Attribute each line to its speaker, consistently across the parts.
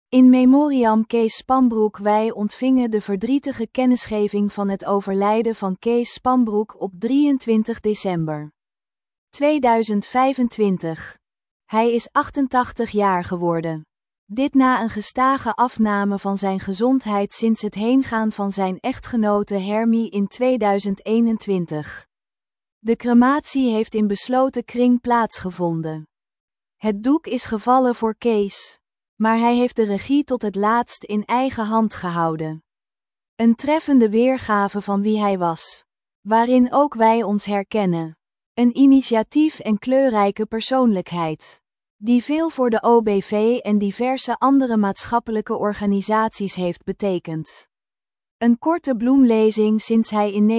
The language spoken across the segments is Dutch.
Speaker 1: In memoriam Kees Spanbroek. Wij ontvingen de verdrietige kennisgeving van het overlijden van Kees Spanbroek op 23 december 2025. Hij is 88 jaar geworden. Dit na een gestage afname van zijn gezondheid sinds het heengaan van zijn echtgenote Hermie in 2021. De crematie heeft in besloten kring plaatsgevonden. Het doek is gevallen voor Kees, maar hij heeft de regie tot het laatst in eigen hand gehouden. Een treffende weergave van wie hij was, waarin ook wij ons herkennen. Een initiatief en kleurrijke persoonlijkheid, die veel voor de OBV en diverse andere maatschappelijke organisaties heeft betekend. Een korte bloemlezing sinds hij in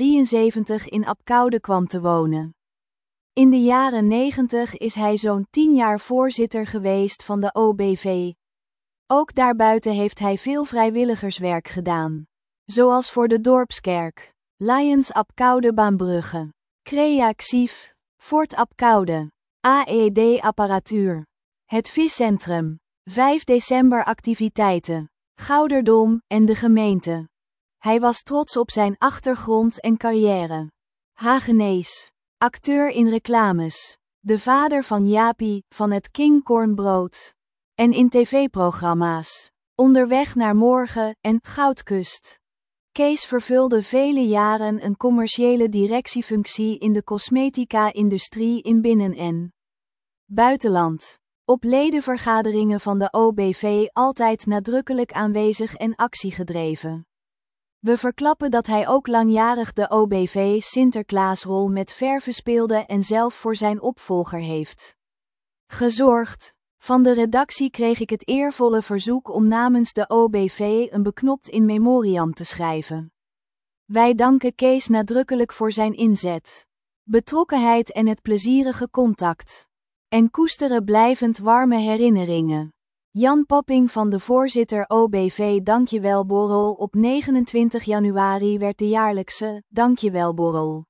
Speaker 1: 1973 in Abcoude kwam te wonen. In de jaren 90 is hij zo'n 10 jaar voorzitter geweest van de OBV. Ook daarbuiten heeft hij veel vrijwilligerswerk gedaan, zoals voor de Dorpskerk, Lions Abcoude Baambrugge, Creactief, Fort Abcoude, AED Apparatuur, het Viscentrum, 5 december activiteiten, Gouderdom en de gemeente. Hij was trots op zijn achtergrond en carrière. Hagenees, acteur in reclames, de vader van Jaapie van het King Cornbrood. En in tv-programma's, Onderweg naar Morgen en Goudkust. Kees vervulde vele jaren een commerciële directiefunctie in de cosmetica-industrie in binnen- en buitenland. Op ledenvergaderingen van de OBV altijd nadrukkelijk aanwezig en actiegedreven. We verklappen dat hij ook langjarig de OBV Sinterklaasrol met verve speelde en zelf voor zijn opvolger heeft gezorgd. Van de redactie kreeg ik het eervolle verzoek om namens de OBV een beknopt in memoriam te schrijven. Wij danken Kees nadrukkelijk voor zijn inzet, betrokkenheid en het plezierige contact. En koesteren blijvend warme herinneringen. Jan Popping van de voorzitter OBV Dankjewelborrel. Op 29 januari werd de jaarlijkse Dankjewelborrel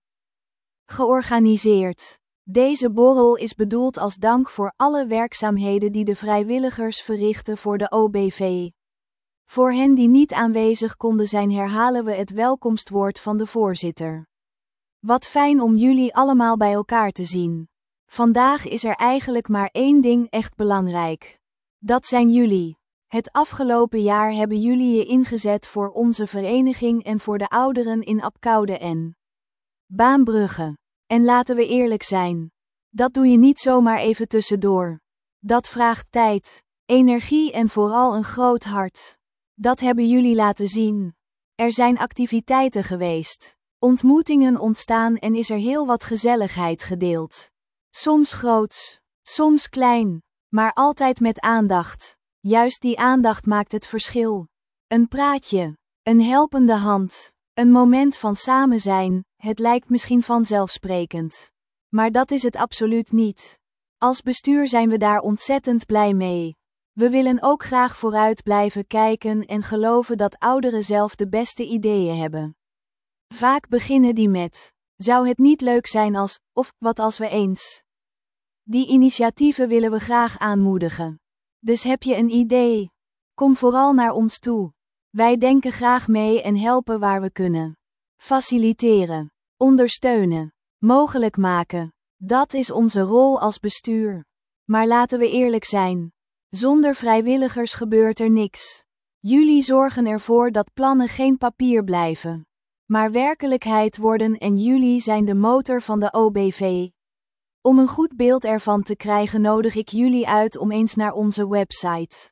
Speaker 1: georganiseerd. Deze borrel is bedoeld als dank voor alle werkzaamheden die de vrijwilligers verrichten voor de OBV. Voor hen die niet aanwezig konden zijn herhalen we het welkomstwoord van de voorzitter. Wat fijn om jullie allemaal bij elkaar te zien. Vandaag is er eigenlijk maar één ding echt belangrijk. Dat zijn jullie. Het afgelopen jaar hebben jullie je ingezet voor onze vereniging en voor de ouderen in Abcoude en Baambrugge. En laten we eerlijk zijn. Dat doe je niet zomaar even tussendoor. Dat vraagt tijd, energie en vooral een groot hart. Dat hebben jullie laten zien. Er zijn activiteiten geweest, ontmoetingen ontstaan en is er heel wat gezelligheid gedeeld. Soms groots, soms klein, maar altijd met aandacht. Juist die aandacht maakt het verschil. Een praatje, een helpende hand, een moment van samen zijn. Het lijkt misschien vanzelfsprekend. Maar dat is het absoluut niet. Als bestuur zijn we daar ontzettend blij mee. We willen ook graag vooruit blijven kijken en geloven dat ouderen zelf de beste ideeën hebben. Vaak beginnen die met: zou het niet leuk zijn als, of wat als we eens. Die initiatieven willen we graag aanmoedigen. Dus heb je een idee? Kom vooral naar ons toe. Wij denken graag mee en helpen waar we kunnen. Faciliteren, ondersteunen, mogelijk maken. Dat is onze rol als bestuur. Maar laten we eerlijk zijn. Zonder vrijwilligers gebeurt er niks. Jullie zorgen ervoor dat plannen geen papier blijven, maar werkelijkheid worden en jullie zijn de motor van de OBV. Om een goed beeld ervan te krijgen nodig ik jullie uit om eens naar onze website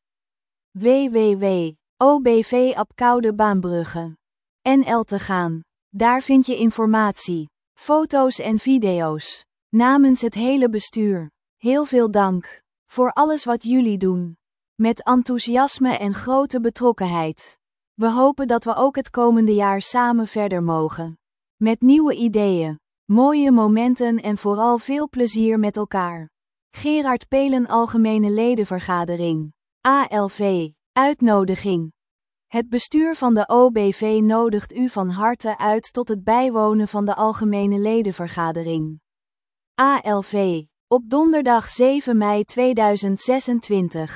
Speaker 1: www.obvabcoudebaambrugge.nl te gaan. Daar vind je informatie, foto's en video's. Namens het hele bestuur, heel veel dank voor alles wat jullie doen. Met enthousiasme en grote betrokkenheid. We hopen dat we ook het komende jaar samen verder mogen. Met nieuwe ideeën, mooie momenten en vooral veel plezier met elkaar. Gerard Pelen Algemene Ledenvergadering. ALV. Uitnodiging. Het bestuur van de OBV nodigt u van harte uit tot het bijwonen van de Algemene Ledenvergadering. ALV. Op donderdag 7 mei 2026.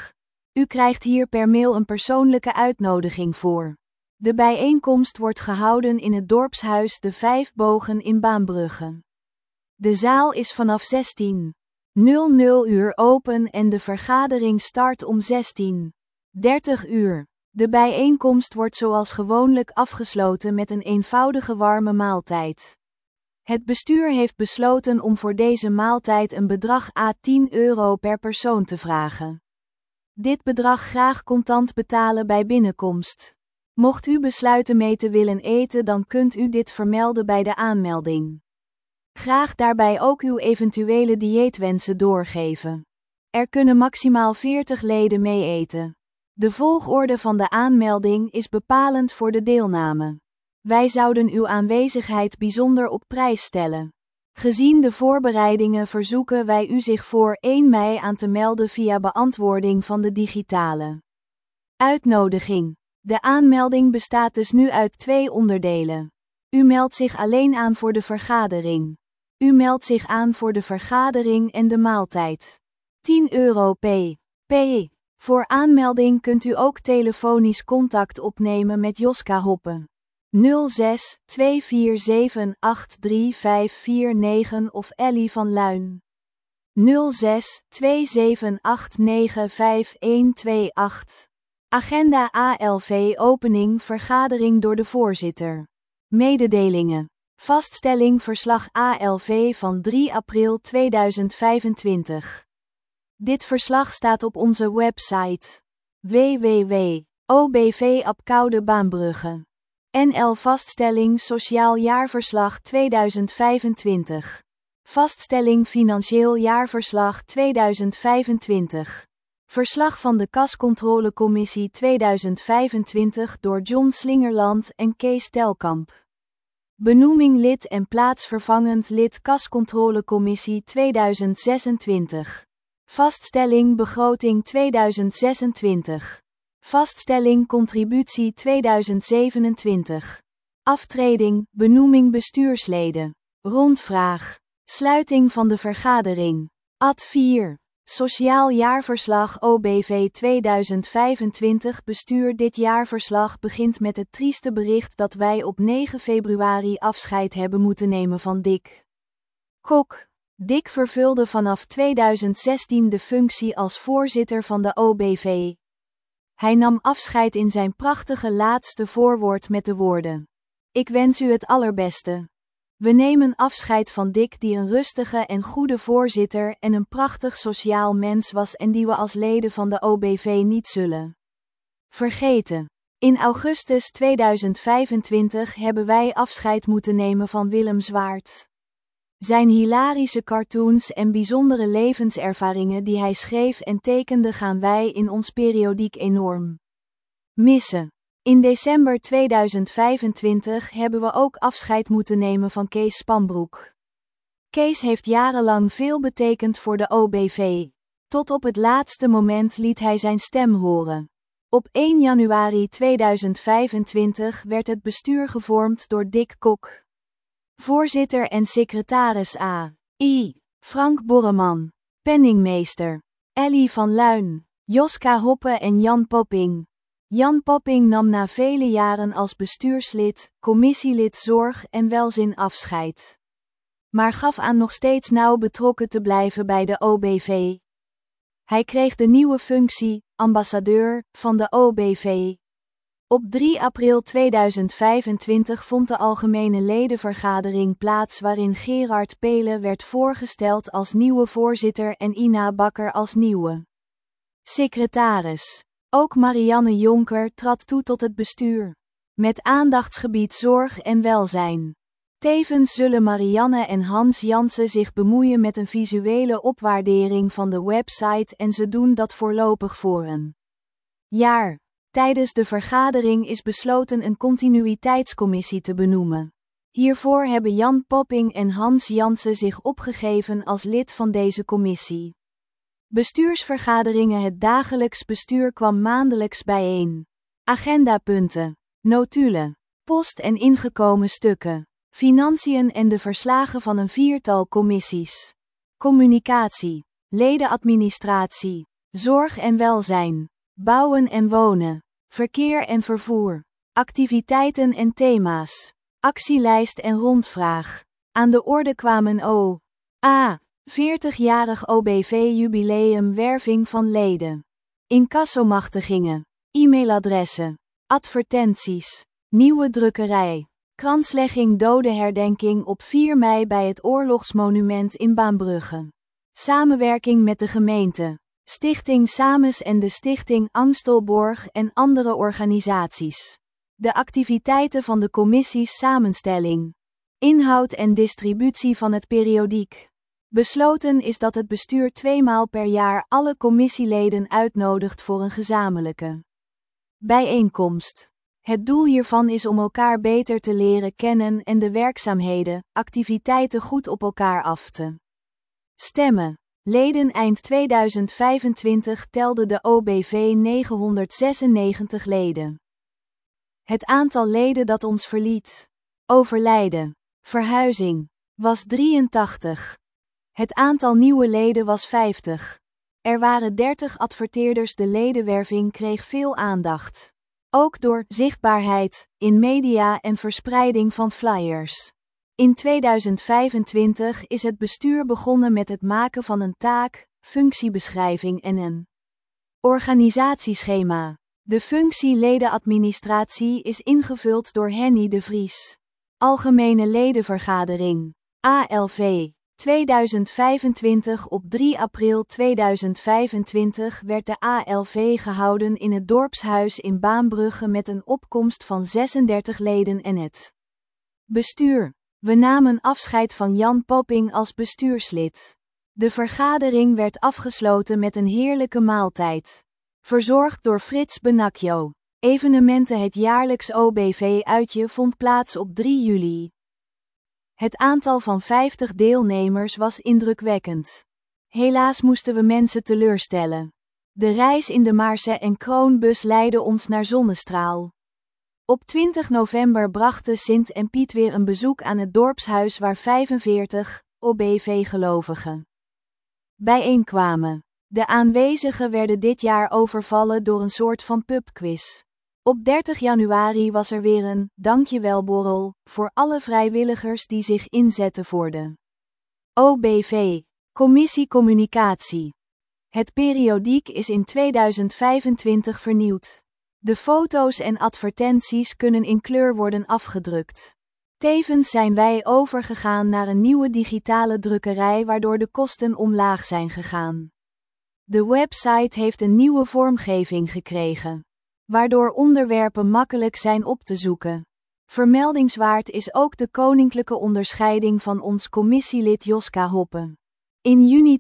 Speaker 1: U krijgt hier per mail een persoonlijke uitnodiging voor. De bijeenkomst wordt gehouden in het dorpshuis De Vijf Bogen in Baambrugge. De zaal is vanaf 16:00 open en de vergadering start om 16:30. De bijeenkomst wordt zoals gewoonlijk afgesloten met een eenvoudige warme maaltijd. Het bestuur heeft besloten om voor deze maaltijd een bedrag à €10 per persoon te vragen. Dit bedrag graag contant betalen bij binnenkomst. Mocht u besluiten mee te willen eten, dan kunt u dit vermelden bij de aanmelding. Graag daarbij ook uw eventuele dieetwensen doorgeven. Er kunnen maximaal 40 leden mee eten. De volgorde van de aanmelding is bepalend voor de deelname. Wij zouden uw aanwezigheid bijzonder op prijs stellen. Gezien de voorbereidingen verzoeken wij u zich voor 1 mei aan te melden via beantwoording van de digitale uitnodiging. De aanmelding bestaat dus nu uit 2 onderdelen. U meldt zich alleen aan voor de vergadering. U meldt zich aan voor de vergadering en de maaltijd. €10 p. Voor aanmelding kunt u ook telefonisch contact opnemen met Joska Hoppe. 06 247 83549 of Ellie van Luin. 06 2789 5128. Agenda ALV opening vergadering door de voorzitter. Mededelingen. Vaststelling verslag ALV van 3 april 2025. Dit verslag staat op onze website. www.obv Abcoude Baambrugge. NL Vaststelling Sociaal Jaarverslag 2025. Vaststelling Financieel Jaarverslag 2025. Verslag van de Kascontrolecommissie 2025 door John Slingerland en Kees Telkamp. Benoeming lid en plaatsvervangend lid Kascontrolecommissie 2026. Vaststelling Begroting 2026. Vaststelling Contributie 2027. Aftreding, benoeming bestuursleden. Rondvraag. Sluiting van de vergadering. Ad 4. Sociaal Jaarverslag OBV 2025 Bestuur. Dit jaarverslag begint met het trieste bericht dat wij op 9 februari afscheid hebben moeten nemen van Dick Kok. Dick vervulde vanaf 2016 de functie als voorzitter van de OBV. Hij nam afscheid in zijn prachtige laatste voorwoord met de woorden: "Ik wens u het allerbeste." We nemen afscheid van Dick, die een rustige en goede voorzitter en een prachtig sociaal mens was en die we als leden van de OBV niet zullen vergeten. In augustus 2025 hebben wij afscheid moeten nemen van Willem Zwaart. Zijn hilarische cartoons en bijzondere levenservaringen die hij schreef en tekende gaan wij in ons periodiek enorm missen. In december 2025 hebben we ook afscheid moeten nemen van Kees Spanbroek. Kees heeft jarenlang veel betekend voor de OBV. Tot op het laatste moment liet hij zijn stem horen. Op 1 januari 2025 werd het bestuur gevormd door Dick Kok, voorzitter en secretaris A.I. Frank Borreman, penningmeester Ellie van Luin, Joska Hoppe en Jan Popping. Jan Popping nam na vele jaren als bestuurslid, commissielid Zorg en Welzijn afscheid, maar gaf aan nog steeds nauw betrokken te blijven bij de OBV. Hij kreeg de nieuwe functie, ambassadeur, van de OBV. Op 3 april 2025 vond de algemene ledenvergadering plaats waarin Gerard Pelen werd voorgesteld als nieuwe voorzitter en Ina Bakker als nieuwe secretaris. Ook Marianne Jonker trad toe tot het bestuur, met aandachtsgebied zorg en welzijn. Tevens zullen Marianne en Hans Jansen zich bemoeien met een visuele opwaardering van de website en ze doen dat voorlopig voor een jaar. Tijdens de vergadering is besloten een continuïteitscommissie te benoemen. Hiervoor hebben Jan Popping en Hans Jansen zich opgegeven als lid van deze commissie. Bestuursvergaderingen. Het dagelijks bestuur kwam maandelijks bijeen. Agendapunten, notulen, post en ingekomen stukken, financiën en de verslagen van een 4-tal commissies. Communicatie, ledenadministratie, zorg en welzijn. bouwen en wonen, verkeer en vervoer, activiteiten en thema's, actielijst en rondvraag. Aan de orde kwamen A. 40-jarig OBV-jubileum werving van leden. Incassomachtigingen, e-mailadressen, advertenties, nieuwe drukkerij, kranslegging dodenherdenking op 4 mei bij het oorlogsmonument in Baambrugge. Samenwerking met de gemeente, Stichting Sames en de Stichting Angstelborg en andere organisaties. De activiteiten van de commissies samenstelling, inhoud en distributie van het periodiek. Besloten is dat het bestuur 2 maal per jaar alle commissieleden uitnodigt voor een gezamenlijke bijeenkomst. Het doel hiervan is om elkaar beter te leren kennen en de werkzaamheden, activiteiten goed op elkaar af te stemmen. Leden eind 2025 telde de OBV 996 leden. Het aantal leden dat ons verliet, overlijden, verhuizing, was 83. Het aantal nieuwe leden was 50. Er waren 30 adverteerders. De ledenwerving kreeg veel aandacht. Ook door zichtbaarheid in media en verspreiding van flyers. In 2025 is het bestuur begonnen met het maken van een taak, functiebeschrijving en een organisatieschema. De functie ledenadministratie is ingevuld door Henny de Vries. Algemene ledenvergadering, ALV. 2025. Op 3 april 2025 werd de ALV gehouden in het dorpshuis in Baambrugge met een opkomst van 36 leden en het bestuur. We namen afscheid van Jan Popping als bestuurslid. De vergadering werd afgesloten met een heerlijke maaltijd, verzorgd door Frits Benacchio. Evenementen. Het jaarlijks OBV-uitje vond plaats op 3 juli. Het aantal van 50 deelnemers was indrukwekkend. Helaas moesten we mensen teleurstellen. De reis in de Maarse en Kroonbus leidde ons naar Zonnestraal. Op 20 november brachten Sint en Piet weer een bezoek aan het dorpshuis waar 45 OBV-gelovigen bijeenkwamen. De aanwezigen werden dit jaar overvallen door een soort van pubquiz. Op 30 januari was er weer een dankjewelborrel voor alle vrijwilligers die zich inzetten voor de OBV. Commissie Communicatie. Het periodiek is in 2025 vernieuwd. De foto's en advertenties kunnen in kleur worden afgedrukt. Tevens zijn wij overgegaan naar een nieuwe digitale drukkerij waardoor de kosten omlaag zijn gegaan. De website heeft een nieuwe vormgeving gekregen, waardoor onderwerpen makkelijk zijn op te zoeken. Vermeldingswaard is ook de koninklijke onderscheiding van ons commissielid Joska Hoppe. In juni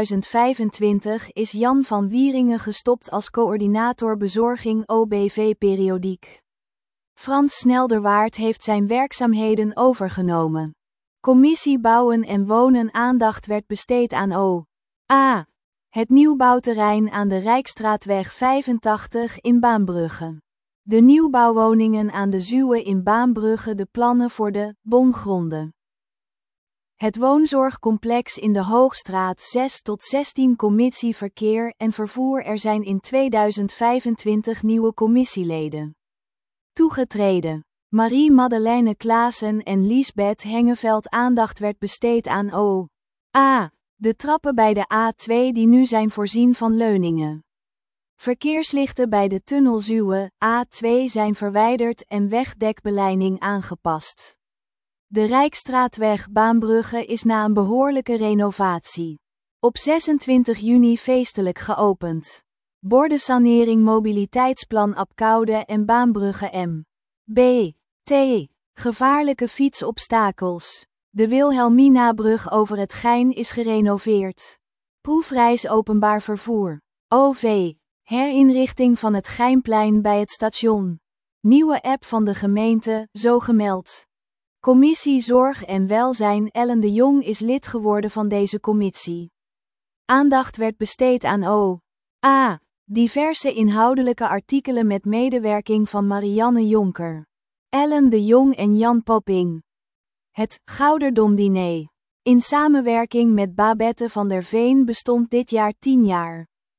Speaker 1: 2025 is Jan van Wieringen gestopt als coördinator bezorging OBV-periodiek. Frans Snelderwaard heeft zijn werkzaamheden overgenomen. Commissie Bouwen en Wonen. Aandacht werd besteed aan A. Het nieuwbouwterrein aan de Rijksstraatweg 85 in Baambrugge. De nieuwbouwwoningen aan de Zuwe in Baambrugge. De plannen voor de bongronden. Het woonzorgcomplex in de Hoogstraat 6 tot 16. Commissie Verkeer en Vervoer. Er zijn in 2025 nieuwe commissieleden toegetreden. Marie-Madeleine Klaassen en Liesbeth Hengeveld. Aandacht werd besteed aan A. De trappen bij de A2 die nu zijn voorzien van leuningen. Verkeerslichten bij de tunnel Zuwe, A2 zijn verwijderd en wegdekbeleiding aangepast. De Rijksstraatweg Baambrugge is na een behoorlijke renovatie op 26 juni feestelijk geopend. Bordensanering mobiliteitsplan Apkoude en Baambrugge M.B. T. Gevaarlijke fietsobstakels. De Wilhelminabrug over het Gein is gerenoveerd. Proefreis openbaar vervoer. OV. Herinrichting van het Geinplein bij het station. Nieuwe app van de gemeente, zo gemeld. Commissie Zorg en Welzijn. Ellen de Jong is lid geworden van deze commissie. Aandacht werd besteed aan A. Diverse inhoudelijke artikelen met medewerking van Marianne Jonker, Ellen de Jong en Jan Popping. Het Gouderdomdiner, in samenwerking met Babette van der Veen, bestond dit jaar 10 jaar.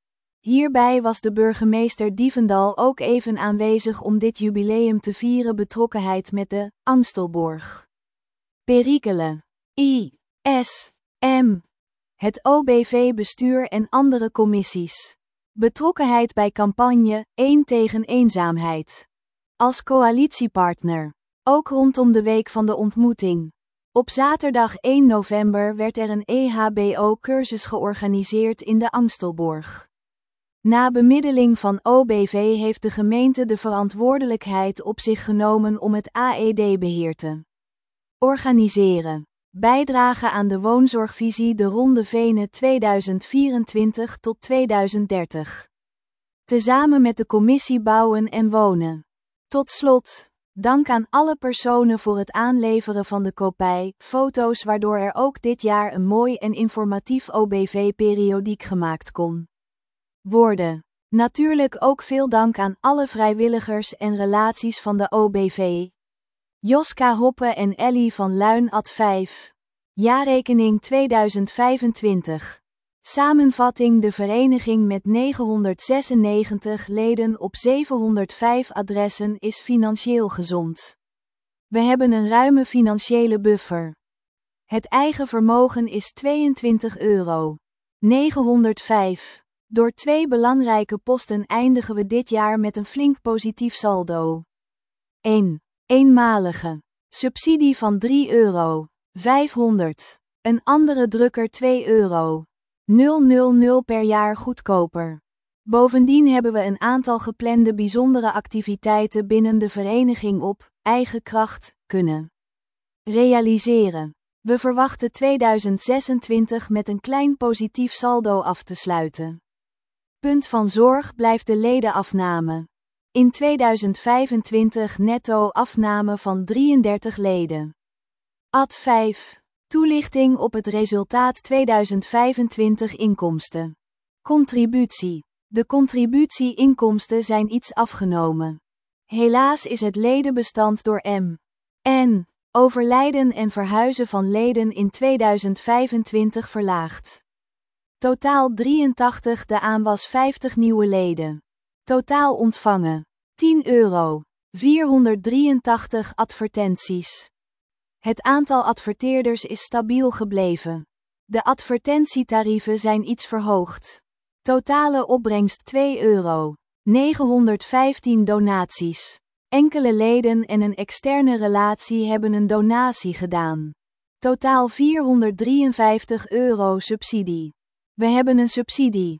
Speaker 1: Hierbij was de burgemeester Diefendal ook even aanwezig om dit jubileum te vieren. Betrokkenheid met de Angstelborg. Perikelen. I.S.M. Het OBV-bestuur en andere commissies. Betrokkenheid bij campagne 1 tegen eenzaamheid. Als coalitiepartner. Ook rondom de week van de ontmoeting. Op zaterdag 1 november werd er een EHBO-cursus georganiseerd in de Angstelborg. Na bemiddeling van OBV heeft de gemeente de verantwoordelijkheid op zich genomen om het AED-beheer te organiseren. Bijdrage aan de woonzorgvisie De Ronde Venen 2024 tot 2030. Tezamen met de commissie Bouwen en Wonen. Tot slot, dank aan alle personen voor het aanleveren van de kopij, foto's waardoor er ook dit jaar een mooi en informatief OBV-periodiek gemaakt kon worden. Natuurlijk ook veel dank aan alle vrijwilligers en relaties van de OBV. Joska Hoppe en Ellie van Luin @ 5. Jaarrekening 2025. Samenvatting: de vereniging met 996 leden op 705 adressen is financieel gezond. We hebben een ruime financiële buffer. Het eigen vermogen is €22.905. Door 2 belangrijke posten eindigen we dit jaar met een flink positief saldo. 1. Eenmalige subsidie van €3.500. Een andere drukker €2.000 per jaar goedkoper. Bovendien hebben we een aantal geplande bijzondere activiteiten binnen de vereniging op eigen kracht kunnen realiseren. We verwachten 2026 met een klein positief saldo af te sluiten. Punt van zorg blijft de ledenafname. In 2025 netto afname van 33 leden. Ad 5. Toelichting op het resultaat 2025 inkomsten. Contributie. De contributie-inkomsten zijn iets afgenomen. Helaas is het ledenbestand door M.N. overlijden en verhuizen van leden in 2025 verlaagd. Totaal 83, de aanwas 50 nieuwe leden. Totaal ontvangen €10.483 advertenties. Het aantal adverteerders is stabiel gebleven. De advertentietarieven zijn iets verhoogd. Totale opbrengst €2.915 donaties. Enkele leden en een externe relatie hebben een donatie gedaan. Totaal €453 subsidie. We hebben een subsidie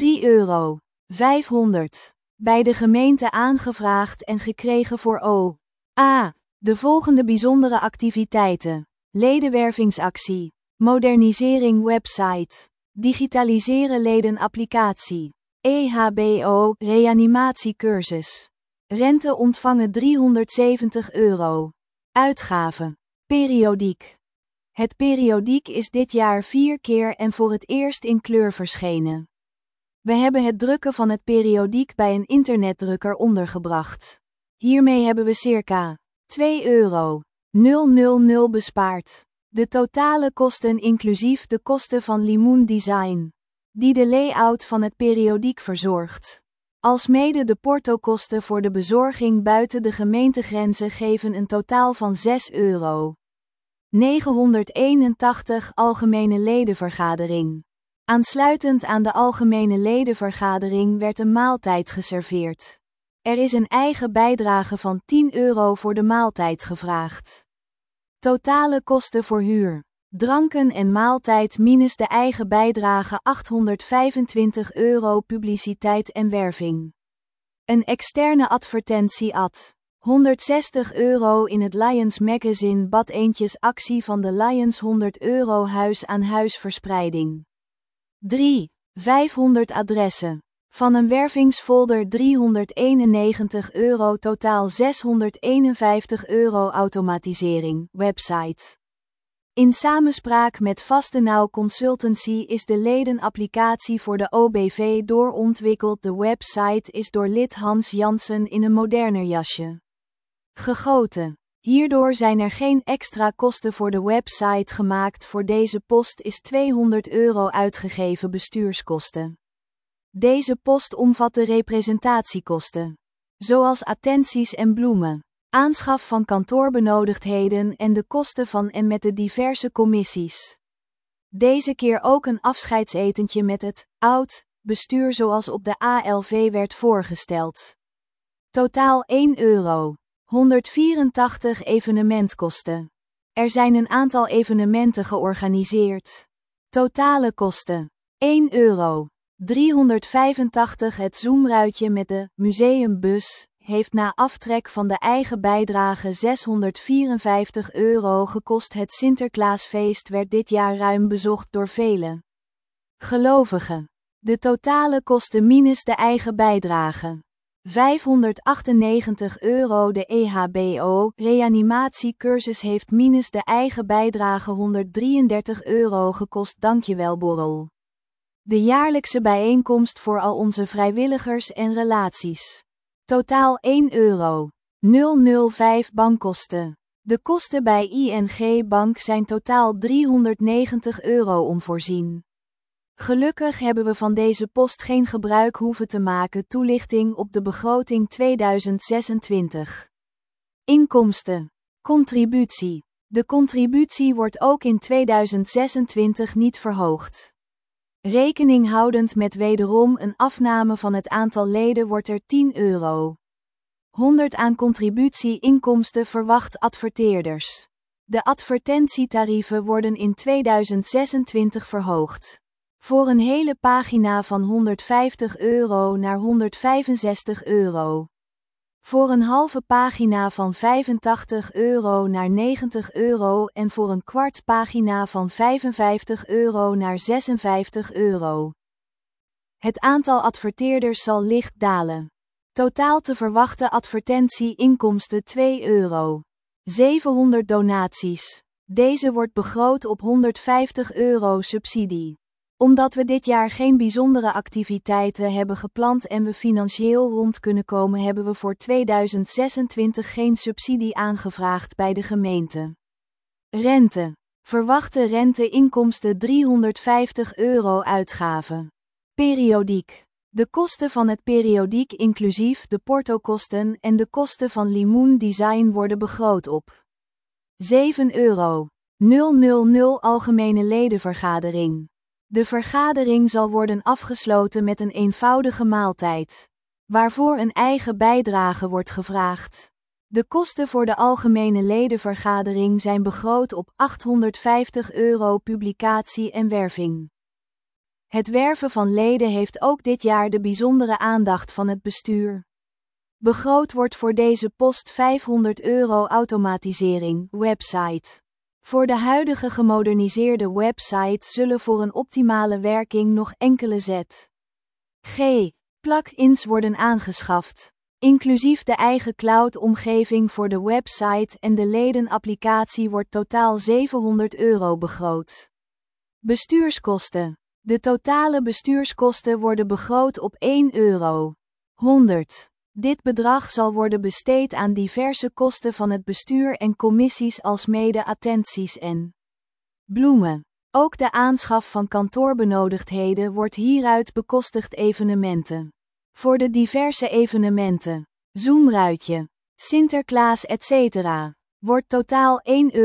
Speaker 1: €3.500 bij de gemeente aangevraagd en gekregen voor O.A. De volgende bijzondere activiteiten: ledenwervingsactie, modernisering website, digitaliseren ledenapplicatie, EHBO reanimatiecursus. Rente ontvangen €370. Uitgaven. Periodiek. Het periodiek is dit jaar 4 keer en voor het eerst in kleur verschenen. We hebben het drukken van het periodiek bij een internetdrukker ondergebracht. Hiermee hebben we circa €2.000 bespaard. De totale kosten inclusief de kosten van Limoen Design, die de layout van het periodiek verzorgt, alsmede de portokosten voor de bezorging buiten de gemeentegrenzen geven een totaal van €6.981. Algemene ledenvergadering. Aansluitend aan de algemene ledenvergadering werd een maaltijd geserveerd. Er is een eigen bijdrage van €10 voor de maaltijd gevraagd. Totale kosten voor huur, dranken en maaltijd minus de eigen bijdrage €825. Publiciteit en werving. Een externe advertentie ad €160 in het Lions Magazine. Bad-eendjesactie van de Lions €100 huis-aan-huis verspreiding. 3. 500 adressen. Van een wervingsfolder €391, totaal €651 automatisering, website. In samenspraak met Vastenau Consultancy is de ledenapplicatie voor de OBV doorontwikkeld. De website is door lid Hans Jansen in een moderner jasje gegoten. Hierdoor zijn er geen extra kosten voor de website gemaakt. Voor deze post is €200 uitgegeven bestuurskosten. Deze post omvat de representatiekosten, zoals attenties en bloemen, aanschaf van kantoorbenodigdheden en de kosten van en met de diverse commissies. Deze keer ook een afscheidsetentje met het oud-bestuur zoals op de ALV werd voorgesteld. Totaal €1. 184 evenementkosten. Er zijn een aantal evenementen georganiseerd. Totale kosten: €1. 385. Het zoomruitje met de museumbus heeft na aftrek van de eigen bijdrage €654 gekost. Het Sinterklaasfeest werd dit jaar ruim bezocht door vele gelovigen. De totale kosten minus de eigen bijdrage: €598. De EHBO-reanimatiecursus heeft minus de eigen bijdrage €133 gekost. Dankjewel borrel. De jaarlijkse bijeenkomst voor al onze vrijwilligers en relaties. Totaal €1. 005 bankkosten. De kosten bij ING Bank zijn totaal €390 onvoorzien. Gelukkig hebben we van deze post geen gebruik hoeven te maken. Toelichting op de begroting 2026. Inkomsten. Contributie. De contributie wordt ook in 2026 niet verhoogd. Rekening houdend met wederom een afname van het aantal leden wordt er €10,100 aan contributie-inkomsten verwacht adverteerders. De advertentietarieven worden in 2026 verhoogd. Voor een hele pagina van €150 naar €165. Voor een halve pagina van €85 naar €90 en voor een kwart pagina van €55 naar €56. Het aantal adverteerders zal licht dalen. Totaal te verwachten advertentie-inkomsten €2,700 donaties. Deze wordt begroot op €150 subsidie. Omdat we dit jaar geen bijzondere activiteiten hebben gepland en we financieel rond kunnen komen, hebben we voor 2026 geen subsidie aangevraagd bij de gemeente. Rente. Verwachte rente-inkomsten €350 uitgaven. Periodiek. De kosten van het periodiek inclusief de portokosten en de kosten van Limoen Design worden begroot op €7,000 algemene ledenvergadering. De vergadering zal worden afgesloten met een eenvoudige maaltijd, waarvoor een eigen bijdrage wordt gevraagd. De kosten voor de algemene ledenvergadering zijn begroot op €850 publicatie en werving. Het werven van leden heeft ook dit jaar de bijzondere aandacht van het bestuur. Begroot wordt voor deze post €500 automatisering, website. Voor de huidige gemoderniseerde website zullen voor een optimale werking nog enkele plugins worden aangeschaft. Inclusief de eigen cloud-omgeving voor de website en de ledenapplicatie wordt totaal €700 begroot. Bestuurskosten. De totale bestuurskosten worden begroot op €1,100. Dit bedrag zal worden besteed aan diverse kosten van het bestuur en commissies alsmede attenties en bloemen. Ook de aanschaf van kantoorbenodigdheden wordt hieruit bekostigd. Evenementen. Voor de diverse evenementen, zoomruitje, Sinterklaas etc. wordt totaal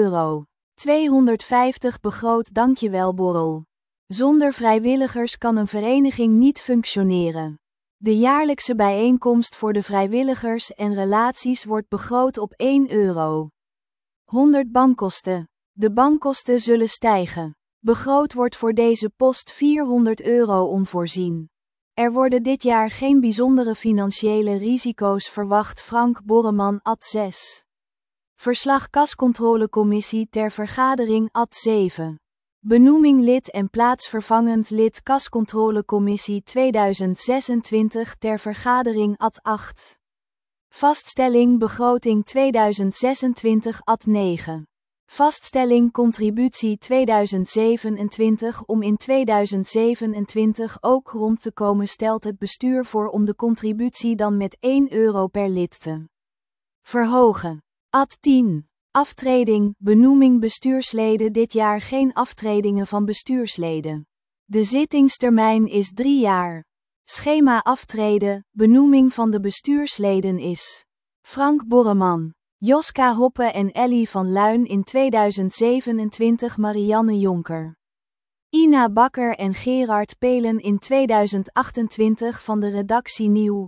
Speaker 1: €1,250 begroot. Dankjewel borrel. Zonder vrijwilligers kan een vereniging niet functioneren. De jaarlijkse bijeenkomst voor de vrijwilligers en relaties wordt begroot op €1,100 bankkosten. De bankkosten zullen stijgen. Begroot wordt voor deze post €400 onvoorzien. Er worden dit jaar geen bijzondere financiële risico's verwacht. Frank Borreman ad 6. Verslag Kascontrolecommissie ter vergadering ad 7. Benoeming lid en plaatsvervangend lid Kascontrolecommissie 2026 ter vergadering ad 8. Vaststelling begroting 2026 ad 9. Vaststelling contributie 2027. Om in 2027 ook rond te komen stelt het bestuur voor om de contributie dan met €1 per lid te verhogen. Ad 10. Aftreding, benoeming bestuursleden. Dit jaar geen aftredingen van bestuursleden. De zittingstermijn is 3 jaar. Schema aftreden, benoeming van de bestuursleden is Frank Borreman, Joska Hoppe en Ellie van Luin in 2027 Marianne Jonker. Ina Bakker en Gerard Pelen in 2028 van de redactie Nieuw.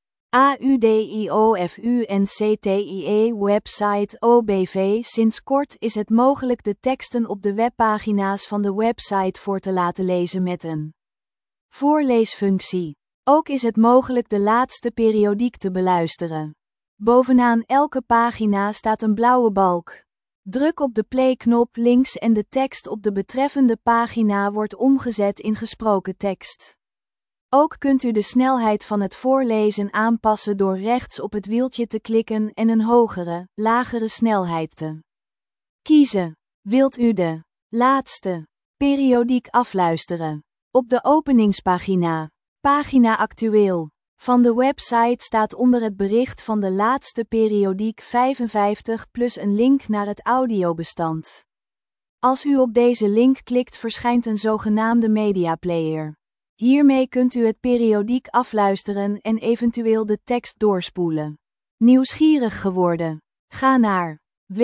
Speaker 1: AUDIOFUNCTIE website OBV. Sinds kort is het mogelijk de teksten op de webpagina's van de website voor te laten lezen met een voorleesfunctie. Ook is het mogelijk de laatste periodiek te beluisteren. Bovenaan elke pagina staat een blauwe balk. Druk op de play-knop links en de tekst op de betreffende pagina wordt omgezet in gesproken tekst. Ook kunt u de snelheid van het voorlezen aanpassen door rechts op het wieltje te klikken en een hogere, lagere snelheid te kiezen. Wilt u de laatste periodiek afluisteren? Op de openingspagina, pagina actueel, van de website staat onder het bericht van de laatste periodiek 55 plus een link naar het audiobestand. Als u op deze link klikt verschijnt een zogenaamde mediaplayer. Hiermee kunt u het periodiek afluisteren en eventueel de tekst doorspoelen. Nieuwsgierig geworden? Ga naar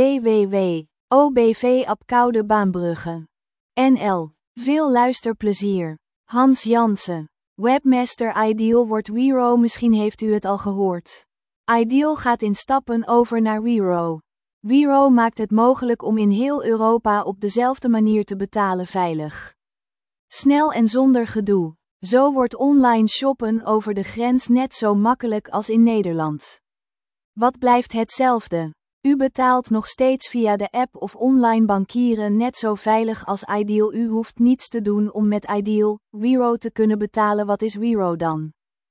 Speaker 1: www.obv-Apkoude-Baambrugge.nl. Veel luisterplezier. Hans Jansen. Webmaster Ideal wordt Wero. Misschien heeft u het al gehoord. Ideal gaat in stappen over naar Wero. Wero maakt het mogelijk om in heel Europa op dezelfde manier te betalen veilig. Snel en zonder gedoe. Zo wordt online shoppen over de grens net zo makkelijk als in Nederland. Wat blijft hetzelfde? U betaalt nog steeds via de app of online bankieren net zo veilig als Ideal. U hoeft niets te doen om met Ideal, Wero te kunnen betalen. Wat is Wero dan?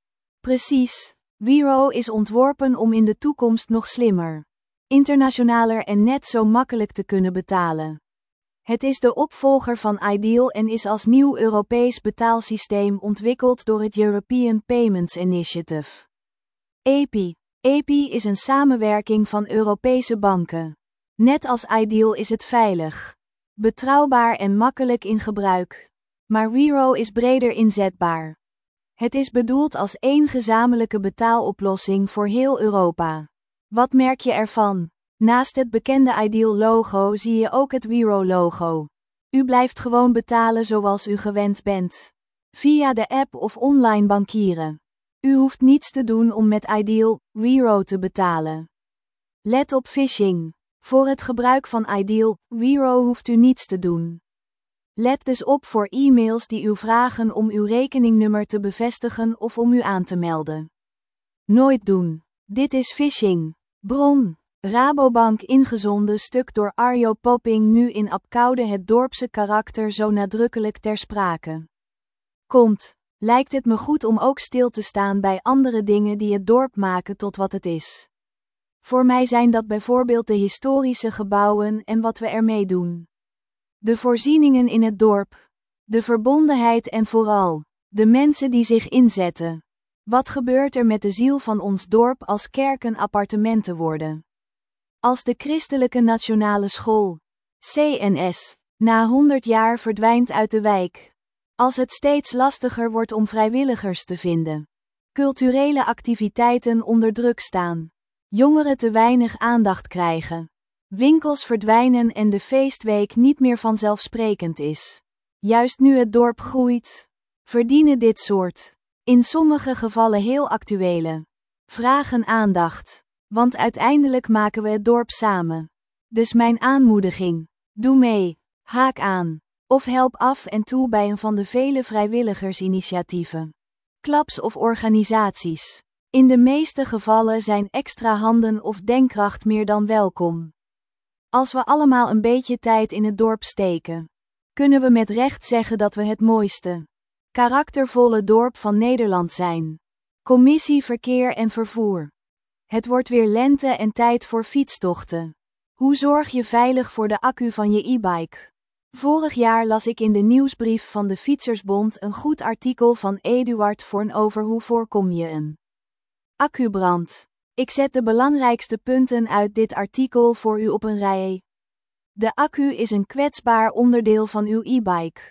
Speaker 1: Precies. Wero is ontworpen om in de toekomst nog slimmer, internationaler en net zo makkelijk te kunnen betalen. Het is de opvolger van Ideal en is als nieuw Europees betaalsysteem ontwikkeld door het European Payments Initiative. EPI. EPI is een samenwerking van Europese banken. Net als Ideal is het veilig, betrouwbaar en makkelijk in gebruik. Maar Wero is breder inzetbaar. Het is bedoeld als één gezamenlijke betaaloplossing voor heel Europa. Wat merk je ervan? Naast het bekende Ideal-logo zie je ook het Wero-logo. U blijft gewoon betalen zoals u gewend bent. Via de app of online bankieren. U hoeft niets te doen om met Ideal, Wero te betalen. Let op phishing. Voor het gebruik van Ideal, Wero hoeft u niets te doen. Let dus op voor e-mails die u vragen om uw rekeningnummer te bevestigen of om u aan te melden. Nooit doen. Dit is phishing. Bron. Rabobank ingezonden stuk door Arjo Popping. Nu in Apkoude het dorpse karakter zo nadrukkelijk ter sprake komt, lijkt het me goed om ook stil te staan bij andere dingen die het dorp maken tot wat het is. Voor mij zijn dat bijvoorbeeld de historische gebouwen en wat we ermee doen. De voorzieningen in het dorp. De verbondenheid en vooral de mensen die zich inzetten. Wat gebeurt er met de ziel van ons dorp als kerken appartementen worden? Als de Christelijke Nationale School, CNS, na 100 jaar verdwijnt uit de wijk. Als het steeds lastiger wordt om vrijwilligers te vinden. Culturele activiteiten onder druk staan. Jongeren te weinig aandacht krijgen. Winkels verdwijnen en de feestweek niet meer vanzelfsprekend is. Juist nu het dorp groeit, verdienen dit soort, in sommige gevallen heel actuele vragen aandacht. Want uiteindelijk maken we het dorp samen. Dus mijn aanmoediging. Doe mee. Haak aan. Of help af en toe bij een van de vele vrijwilligersinitiatieven. Clubs of organisaties. In de meeste gevallen zijn extra handen of denkkracht meer dan welkom. Als we allemaal een beetje tijd in het dorp steken, kunnen we met recht zeggen dat we het mooiste, karaktervolle dorp van Nederland zijn. Commissie Verkeer en Vervoer. Het wordt weer lente en tijd voor fietstochten. Hoe zorg je veilig voor de accu van je e-bike? Vorig jaar las ik in de nieuwsbrief van de Fietsersbond een goed artikel van Eduard Voorn over hoe voorkom je een accubrand. Ik zet de belangrijkste punten uit dit artikel voor u op een rij. De accu is een kwetsbaar onderdeel van uw e-bike.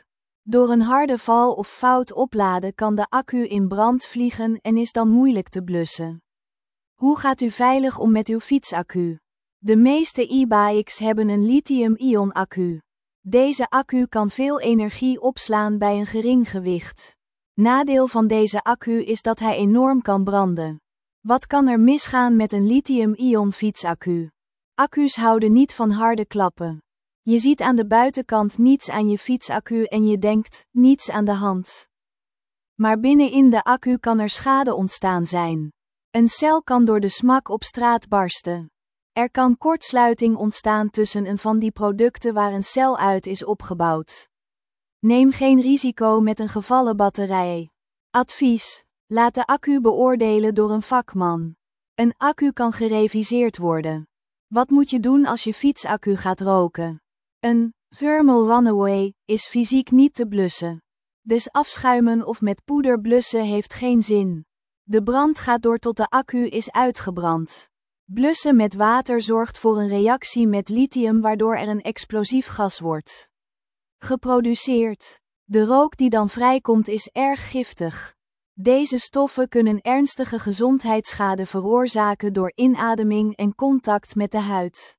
Speaker 1: Door een harde val of fout opladen kan de accu in brand vliegen en is dan moeilijk te blussen. Hoe gaat u veilig om met uw fietsaccu? De meeste e-bikes hebben een lithium-ion accu. Deze accu kan veel energie opslaan bij een gering gewicht. Nadeel van deze accu is dat hij enorm kan branden. Wat kan er misgaan met een lithium-ion fietsaccu? Accu's houden niet van harde klappen. Je ziet aan de buitenkant niets aan je fietsaccu en je denkt, niets aan de hand. Maar binnenin de accu kan er schade ontstaan zijn. Een cel kan door de smak op straat barsten. Er kan kortsluiting ontstaan tussen een van die producten waar een cel uit is opgebouwd. Neem geen risico met een gevallen batterij. Advies: laat de accu beoordelen door een vakman. Een accu kan gereviseerd worden. Wat moet je doen als je fietsaccu gaat roken? Een thermal runaway is fysiek niet te blussen. Dus afschuimen of met poeder blussen heeft geen zin. De brand gaat door tot de accu is uitgebrand. Blussen met water zorgt voor een reactie met lithium waardoor er een explosief gas wordt geproduceerd. De rook die dan vrijkomt is erg giftig. Deze stoffen kunnen ernstige gezondheidsschade veroorzaken door inademing en contact met de huid.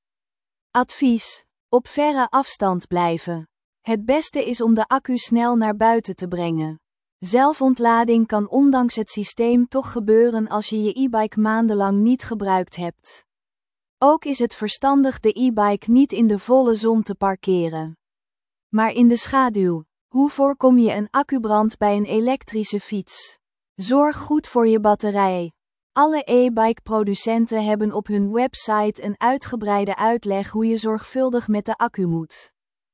Speaker 1: Advies: op verre afstand blijven. Het beste is om de accu snel naar buiten te brengen. Zelfontlading kan ondanks het systeem toch gebeuren als je je e-bike maandenlang niet gebruikt hebt. Ook is het verstandig de e-bike niet in de volle zon te parkeren, maar in de schaduw. Hoe voorkom je een accubrand bij een elektrische fiets? Zorg goed voor je batterij. Alle e-bike producenten hebben op hun website een uitgebreide uitleg hoe je zorgvuldig met de accu moet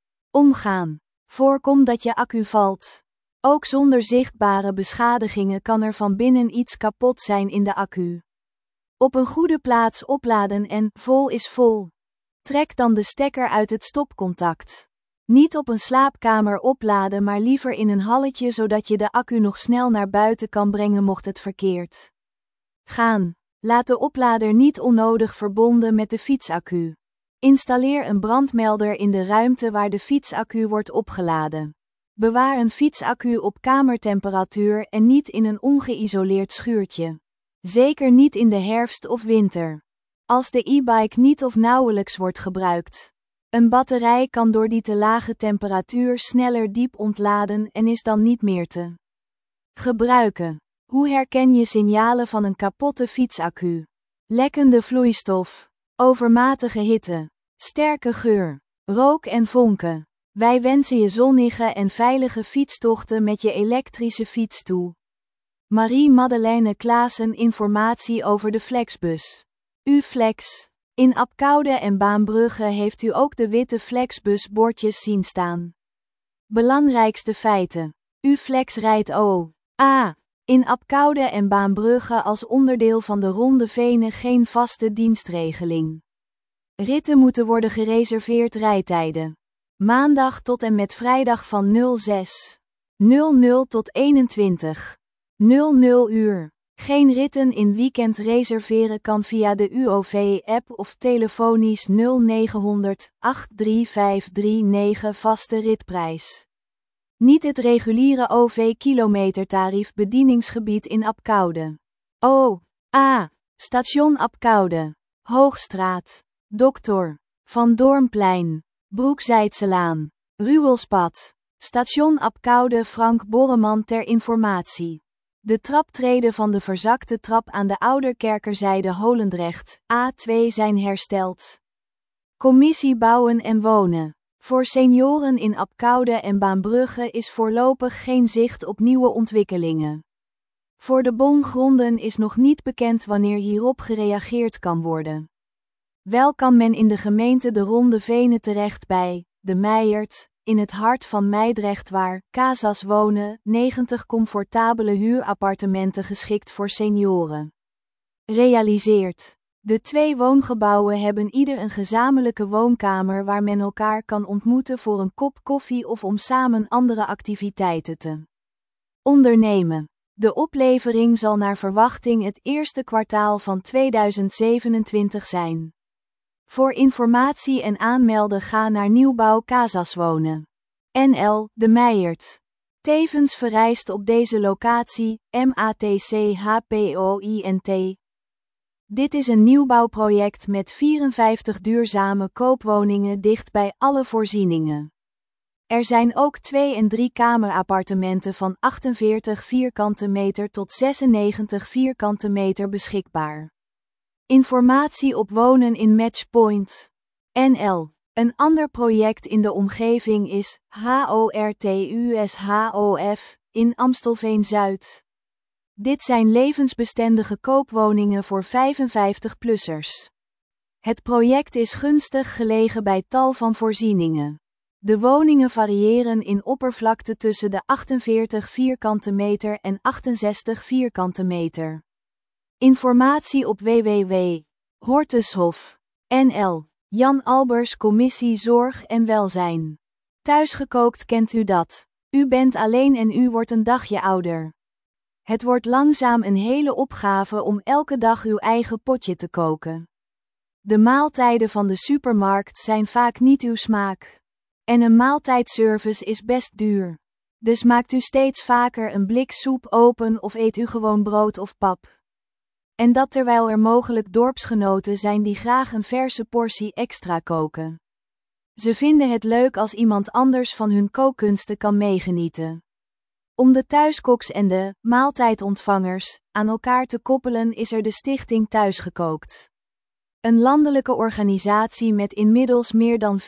Speaker 1: omgaan. Voorkom dat je accu valt. Ook zonder zichtbare beschadigingen kan er van binnen iets kapot zijn in de accu. Op een goede plaats opladen en vol is vol. Trek dan de stekker uit het stopcontact. Niet op een slaapkamer opladen, maar liever in een halletje zodat je de accu nog snel naar buiten kan brengen mocht het verkeerd gaan. Laat de oplader niet onnodig verbonden met de fietsaccu. Installeer een brandmelder in de ruimte waar de fietsaccu wordt opgeladen. Bewaar een fietsaccu op kamertemperatuur en niet in een ongeïsoleerd schuurtje. Zeker niet in de herfst of winter. Als de e-bike niet of nauwelijks wordt gebruikt. Een batterij kan door die te lage temperatuur sneller diep ontladen en is dan niet meer te gebruiken. Hoe herken je signalen van een kapotte fietsaccu? Lekkende vloeistof, overmatige hitte, sterke geur, rook en vonken. Wij wensen je zonnige en veilige fietstochten met je elektrische fiets toe. Marie-Madeleine Klaassen informatie over de Flexbus. U-Flex. In Apkoude en Baambrugge heeft u ook de witte Flexbus bordjes zien staan. Belangrijkste feiten. U-Flex rijdt a. In Apkoude en Baambrugge als onderdeel van de Ronde Venen geen vaste dienstregeling. Ritten moeten worden gereserveerd rijtijden. Maandag tot en met vrijdag van 06:00 tot 21:00 uur. Geen ritten in weekend reserveren kan via de UOV-app of telefonisch 0900 83539 vaste ritprijs. Niet het reguliere OV-kilometertarief bedieningsgebied in Apkoude. A. Station Apkoude. Hoogstraat. Dr. Van Doornplein. Broekzijdselaan. Ruwelspad. Station Apkoude Frank Borreman ter informatie. De traptreden van de verzakte trap aan de Ouderkerkerzijde Holendrecht, A2 zijn hersteld. Commissie Bouwen en Wonen. Voor senioren in Apkoude en Baambrugge is voorlopig geen zicht op nieuwe ontwikkelingen. Voor de bongronden is nog niet bekend wanneer hierop gereageerd kan worden. Wel kan men in de gemeente de Ronde Venen terecht bij de Meijert, in het hart van Meidrecht waar Casas wonen, 90 comfortabele huurappartementen geschikt voor senioren. Realiseert. De 2 woongebouwen hebben ieder een gezamenlijke woonkamer waar men elkaar kan ontmoeten voor een kop koffie of om samen andere activiteiten te ondernemen. De oplevering zal naar verwachting het eerste kwartaal van 2027 zijn. Voor informatie en aanmelden ga naar Nieuwbouw Casas Wonen. NL, de Meijert. Tevens vereist op deze locatie, MATCHPOINT. Dit is een nieuwbouwproject met 54 duurzame koopwoningen dicht bij alle voorzieningen. Er zijn ook 2- en 3-kamerappartementen van 48 vierkante meter tot 96 vierkante meter beschikbaar. Informatie op wonen in Matchpoint. NL. Een ander project in de omgeving is HORTUSHOF in Amstelveen-Zuid. Dit zijn levensbestendige koopwoningen voor 55-plussers. Het project is gunstig gelegen bij tal van voorzieningen. De woningen variëren in oppervlakte tussen de 48 vierkante meter en 68 vierkante meter. Informatie op www.hortushof.nl. Jan Albers, Commissie Zorg en Welzijn. Thuisgekookt, kent u dat? U bent alleen en u wordt een dagje ouder. Het wordt langzaam een hele opgave om elke dag uw eigen potje te koken. De maaltijden van de supermarkt zijn vaak niet uw smaak. En een maaltijdservice is best duur. Dus maakt u steeds vaker een blik soep open of eet u gewoon brood of pap. En dat terwijl er mogelijk dorpsgenoten zijn die graag een verse portie extra koken. Ze vinden het leuk als iemand anders van hun kookkunsten kan meegenieten. Om de thuiskoks en de maaltijdontvangers aan elkaar te koppelen is er de stichting Thuisgekookt. Een landelijke organisatie met inmiddels meer dan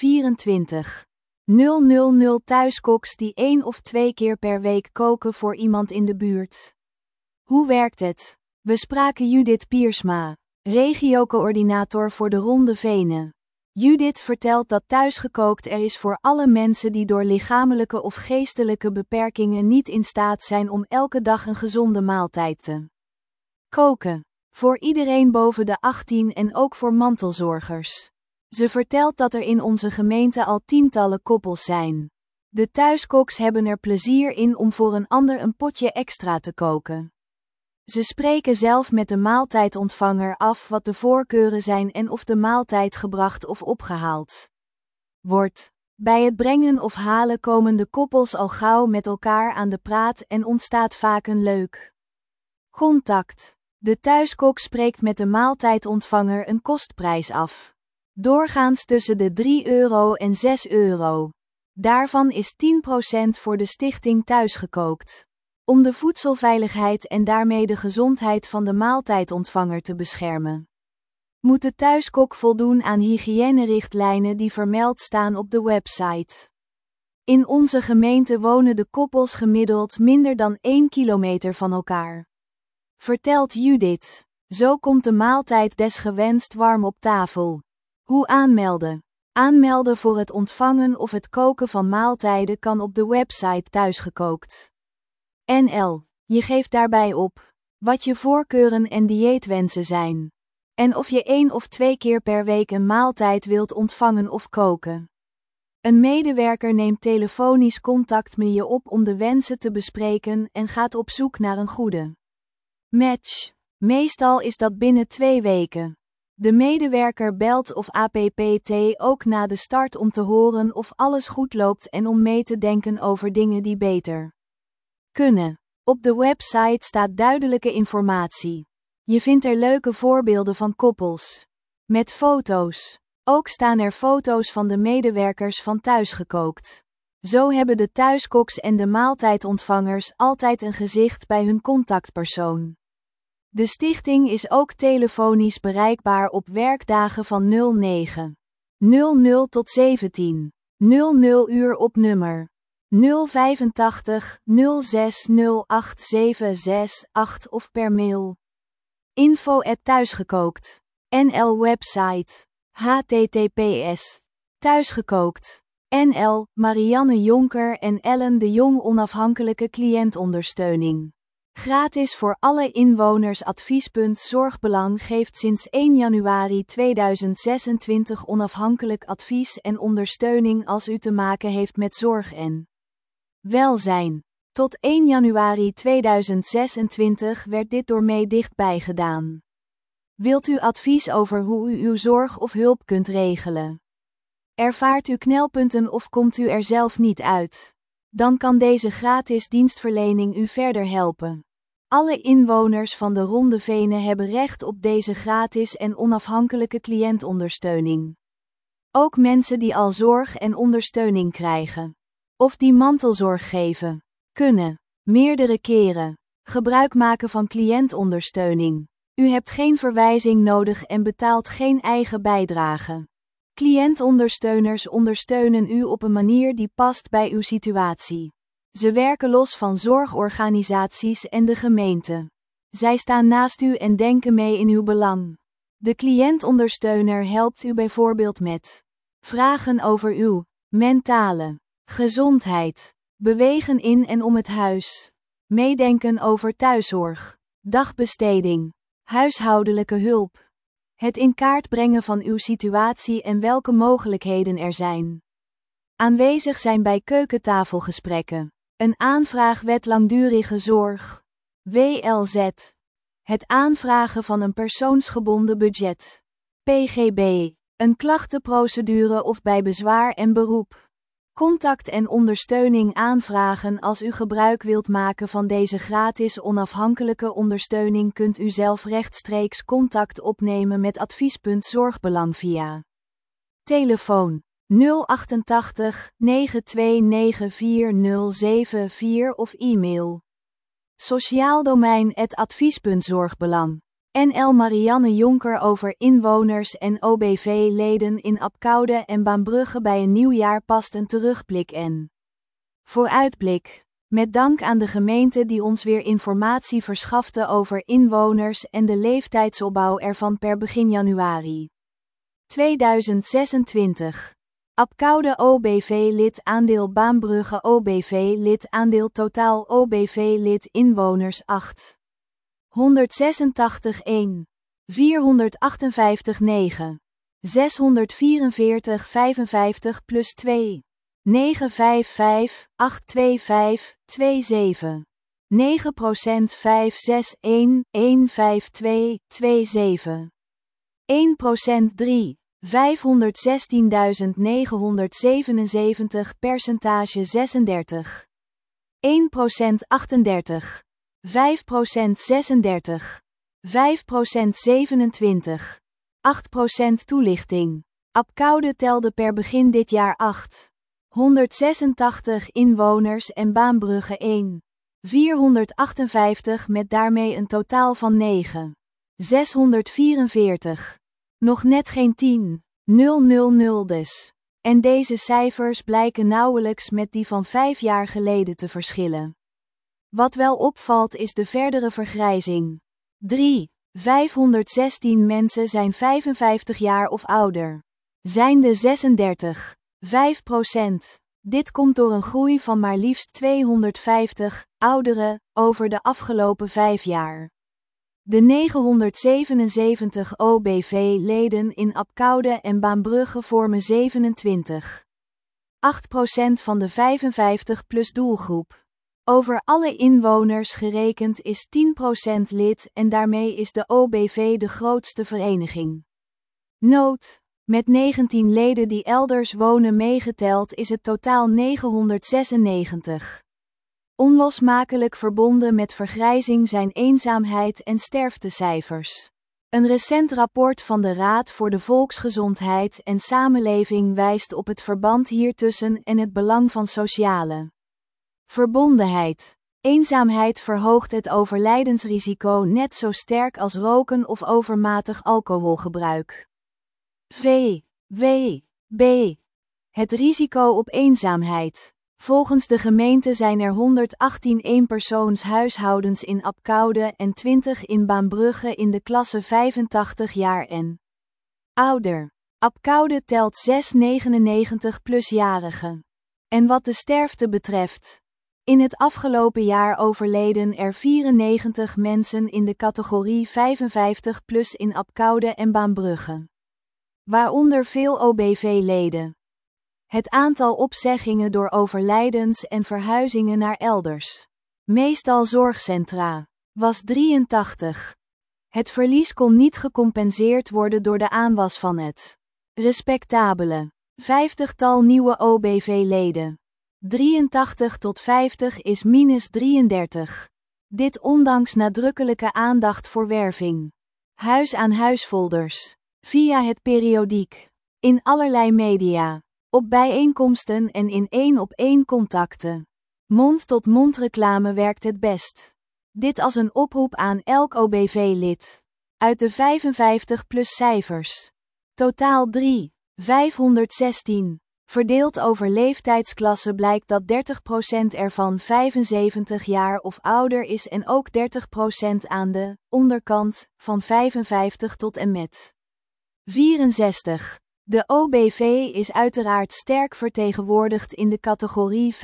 Speaker 1: 24.000 thuiskoks die 1 of 2 keer per week koken voor iemand in de buurt. Hoe werkt het? We spraken Judith Piersma, regiocoördinator voor de Ronde Venen. Judith vertelt dat Thuisgekookt er is voor alle mensen die door lichamelijke of geestelijke beperkingen niet in staat zijn om elke dag een gezonde maaltijd te koken. Voor iedereen boven de 18 en ook voor mantelzorgers. Ze vertelt dat er in onze gemeente al tientallen koppels zijn. De thuiskoks hebben er plezier in om voor een ander een potje extra te koken. Ze spreken zelf met de maaltijdontvanger af wat de voorkeuren zijn en of de maaltijd gebracht of opgehaald wordt. Bij het brengen of halen komen de koppels al gauw met elkaar aan de praat en ontstaat vaak een leuk contact. De thuiskok spreekt met de maaltijdontvanger een kostprijs af. Doorgaans tussen de €3 en €6. Daarvan is 10% voor de stichting Thuisgekookt. Om de voedselveiligheid en daarmee de gezondheid van de maaltijdontvanger te beschermen. Moet de thuiskok voldoen aan hygiënerichtlijnen die vermeld staan op de website. In onze gemeente wonen de koppels gemiddeld minder dan 1 kilometer van elkaar. Vertelt Judith. Zo komt de maaltijd desgewenst warm op tafel. Hoe aanmelden? Aanmelden voor het ontvangen of het koken van maaltijden kan op de website Thuisgekookt. NL. Je geeft daarbij op wat je voorkeuren en dieetwensen zijn. En of je 1 of 2 keer per week een maaltijd wilt ontvangen of koken. Een medewerker neemt telefonisch contact met je op om de wensen te bespreken en gaat op zoek naar een goede match. Meestal is dat binnen 2 weken. De medewerker belt of appt ook na de start om te horen of alles goed loopt en om mee te denken over dingen die beter kunnen. Op de website staat duidelijke informatie. Je vindt er leuke voorbeelden van koppels. Met foto's. Ook staan er foto's van de medewerkers van Thuisgekookt. Zo hebben de thuiskoks en de maaltijdontvangers altijd een gezicht bij hun contactpersoon. De stichting is ook telefonisch bereikbaar op werkdagen van 09:00 tot 17:00 uur op nummer 085 06 08 768 of per mail. info@thuisgekookt.nl website https Thuisgekookt.nl Marianne Jonker en Ellen de Jong onafhankelijke cliëntondersteuning. Gratis voor alle inwoners. Adviespunt Zorgbelang geeft sinds 1 januari 2026 onafhankelijk advies en ondersteuning als u te maken heeft met zorg en welzijn. Tot 1 januari 2026 werd dit door mee dichtbij gedaan. Wilt u advies over hoe u uw zorg of hulp kunt regelen? Ervaart u knelpunten of komt u er zelf niet uit? Dan kan deze gratis dienstverlening u verder helpen. Alle inwoners van de Ronde Venen hebben recht op deze gratis en onafhankelijke cliëntondersteuning. Ook mensen die al zorg en ondersteuning krijgen, of die mantelzorg geven, kunnen meerdere keren gebruik maken van cliëntondersteuning. U hebt geen verwijzing nodig en betaalt geen eigen bijdrage. Cliëntondersteuners ondersteunen u op een manier die past bij uw situatie. Ze werken los van zorgorganisaties en de gemeente. Zij staan naast u en denken mee in uw belang. De cliëntondersteuner helpt u bijvoorbeeld met vragen over uw mentale gezondheid, bewegen in en om het huis, meedenken over thuiszorg, dagbesteding, huishoudelijke hulp, het in kaart brengen van uw situatie en welke mogelijkheden er zijn. Aanwezig zijn bij keukentafelgesprekken, een aanvraagwet langdurige zorg, WLZ, het aanvragen van een persoonsgebonden budget, PGB, een klachtenprocedure of bij bezwaar en beroep. Contact en ondersteuning aanvragen. Als u gebruik wilt maken van deze gratis onafhankelijke ondersteuning, kunt u zelf rechtstreeks contact opnemen met Adviespunt Zorgbelang via telefoon 088 9294 074 of e-mail sociaaldomein@advies.zorgbelang. NL Marianne Jonker over inwoners en OBV-leden in Abcoude en Baambrugge. Bij een nieuw jaar past een terugblik en vooruitblik. Met dank aan de gemeente die ons weer informatie verschafte over inwoners en de leeftijdsopbouw ervan per begin januari 2026. Abcoude OBV-lid aandeel, Baambrugge OBV-lid aandeel, totaal OBV-lid inwoners 8. 186 1. 458 9. 644 55 plus 2. 955 825 27. 9% 561 152 27. 1% 3. 516.977 percentage 36. 1% 38. 5% 36. 5% 27. 8% toelichting. Abcoude telde per begin dit jaar 8. 186 inwoners en Baambrugge 1. 458 met daarmee een totaal van 9. 644. Nog net geen 10. 000 dus. En deze cijfers blijken nauwelijks met die van 5 jaar geleden te verschillen. Wat wel opvalt is de verdere vergrijzing. 3. 516 mensen zijn 55 jaar of ouder. Zijn de 36. 5%. Dit komt door een groei van maar liefst 250 ouderen over de afgelopen 5 jaar. De 977 OBV-leden in Abcoude en Baambrugge vormen 27. 8% van de 55-plus doelgroep. Over alle inwoners gerekend is 10% lid en daarmee is de OBV de grootste vereniging. Noot: met 19 leden die elders wonen meegeteld is het totaal 996. Onlosmakelijk verbonden met vergrijzing zijn eenzaamheid en sterftecijfers. Een recent rapport van de Raad voor de Volksgezondheid en Samenleving wijst op het verband hiertussen en het belang van sociale verbondenheid. Eenzaamheid verhoogt het overlijdensrisico net zo sterk als roken of overmatig alcoholgebruik. B. Het risico op eenzaamheid. Volgens de gemeente zijn er 118 eenpersoonshuishoudens in Abcoude en 20 in Baambrugge in de klasse 85 jaar en ouder. Abcoude telt 6 99-plusjarigen. En wat de sterfte betreft. In het afgelopen jaar overleden er 94 mensen in de categorie 55 plus in Abcoude en Baambrugge. Waaronder veel OBV-leden. Het aantal opzeggingen door overlijdens en verhuizingen naar elders, meestal zorgcentra, was 83. Het verlies kon niet gecompenseerd worden door de aanwas van het respectabele 50-tal nieuwe OBV-leden. 83 tot 50 is -33. Dit ondanks nadrukkelijke aandacht voor werving. Huis-aan-huis folders. Via het periodiek. In allerlei media. Op bijeenkomsten en in 1-op-1 contacten. Mond-tot-mond reclame werkt het best. Dit als een oproep aan elk OBV-lid. Uit de 55+ cijfers. Totaal 516. Verdeeld over leeftijdsklasse blijkt dat 30% ervan 75 jaar of ouder is en ook 30% aan de onderkant van 55 tot en met 64. De OBV is uiteraard sterk vertegenwoordigd in de categorie 75+.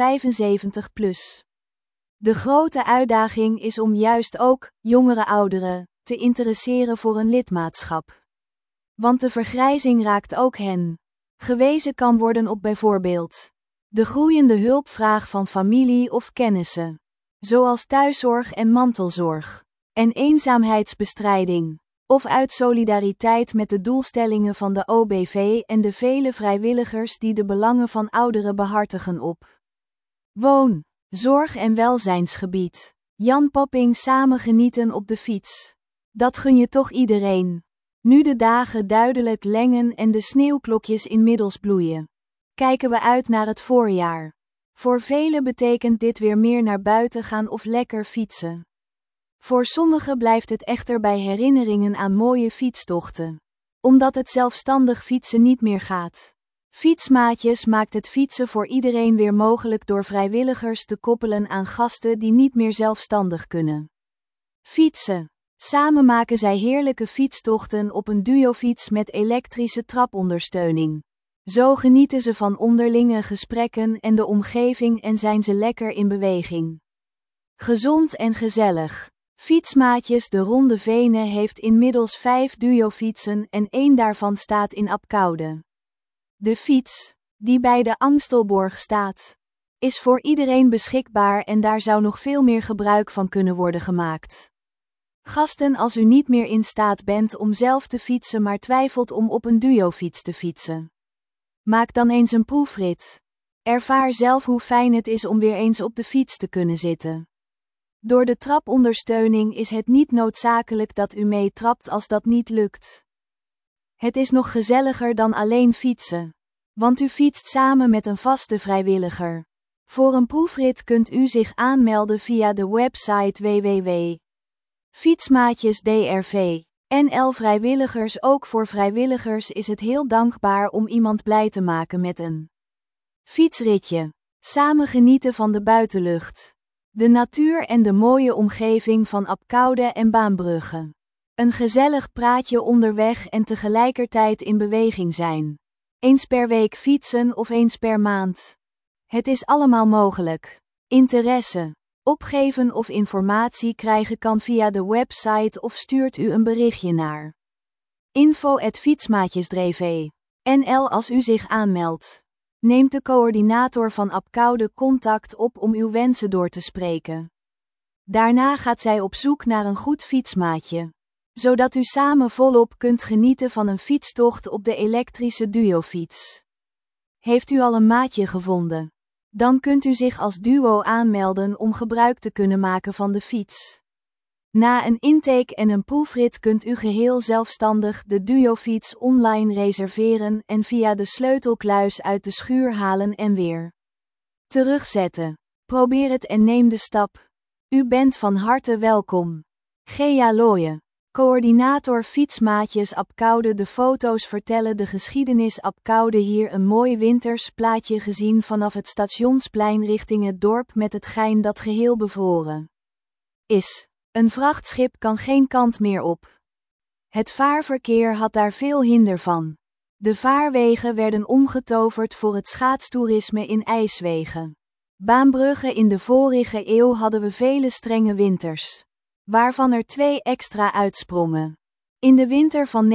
Speaker 1: De grote uitdaging is om juist ook jongere ouderen te interesseren voor een lidmaatschap. Want de vergrijzing raakt ook hen. Gewezen kan worden op bijvoorbeeld de groeiende hulpvraag van familie of kennissen, zoals thuiszorg en mantelzorg, en eenzaamheidsbestrijding, of uit solidariteit met de doelstellingen van de OBV en de vele vrijwilligers die de belangen van ouderen behartigen op woon, zorg- en welzijnsgebied. Jan Popping samen genieten op de fiets. Dat gun je toch iedereen. Nu de dagen duidelijk lengen en de sneeuwklokjes inmiddels bloeien, kijken we uit naar het voorjaar. Voor velen betekent dit weer meer naar buiten gaan of lekker fietsen. Voor sommigen blijft het echter bij herinneringen aan mooie fietstochten. Omdat het zelfstandig fietsen niet meer gaat. Fietsmaatjes maakt het fietsen voor iedereen weer mogelijk door vrijwilligers te koppelen aan gasten die niet meer zelfstandig kunnen fietsen. Samen maken zij heerlijke fietstochten op een duofiets met elektrische trapondersteuning. Zo genieten ze van onderlinge gesprekken en de omgeving en zijn ze lekker in beweging. Gezond en gezellig. Fietsmaatjes De Ronde Venen heeft inmiddels 5 duofietsen en 1 daarvan staat in Apkoude. De fiets, die bij de Angstelborg staat, is voor iedereen beschikbaar en daar zou nog veel meer gebruik van kunnen worden gemaakt. Gasten, als u niet meer in staat bent om zelf te fietsen maar twijfelt om op een duofiets te fietsen. Maak dan eens een proefrit. Ervaar zelf hoe fijn het is om weer eens op de fiets te kunnen zitten. Door de trapondersteuning is het niet noodzakelijk dat u meetrapt als dat niet lukt. Het is nog gezelliger dan alleen fietsen. Want u fietst samen met een vaste vrijwilliger. Voor een proefrit kunt u zich aanmelden via de website www.fietsmaatjes.drv.nl. Vrijwilligers. Ook voor vrijwilligers is het heel dankbaar om iemand blij te maken met een fietsritje. Samen genieten van de buitenlucht, de natuur en de mooie omgeving van Apkoude en Baambrugge. Een gezellig praatje onderweg en tegelijkertijd in beweging zijn. Eens per week fietsen of eens per maand. Het is allemaal mogelijk. Interesse, opgeven of informatie krijgen kan via de website of stuurt u een berichtje naar info@fietsmaatjesdrv.nl als u zich aanmeldt. Neemt de coördinator van Apkoude contact op om uw wensen door te spreken. Daarna gaat zij op zoek naar een goed fietsmaatje, zodat u samen volop kunt genieten van een fietstocht op de elektrische duofiets. Heeft u al een maatje gevonden? Dan kunt u zich als duo aanmelden om gebruik te kunnen maken van de fiets. Na een intake en een proefrit kunt u geheel zelfstandig de duofiets online reserveren en via de sleutelkluis uit de schuur halen en weer terugzetten. Probeer het en neem de stap. U bent van harte welkom. Gea Looyen, coördinator Fietsmaatjes Apkoude. De foto's vertellen de geschiedenis Apkoude. Hier een mooi winters plaatje gezien vanaf het Stationsplein richting het dorp met het Gein dat geheel bevroren is. Een vrachtschip kan geen kant meer op. Het vaarverkeer had daar veel hinder van. De vaarwegen werden omgetoverd voor het schaatstoerisme in ijswegen. Baambrugge. In de vorige eeuw hadden we vele strenge winters, waarvan er 2 extra uitsprongen. In de winter van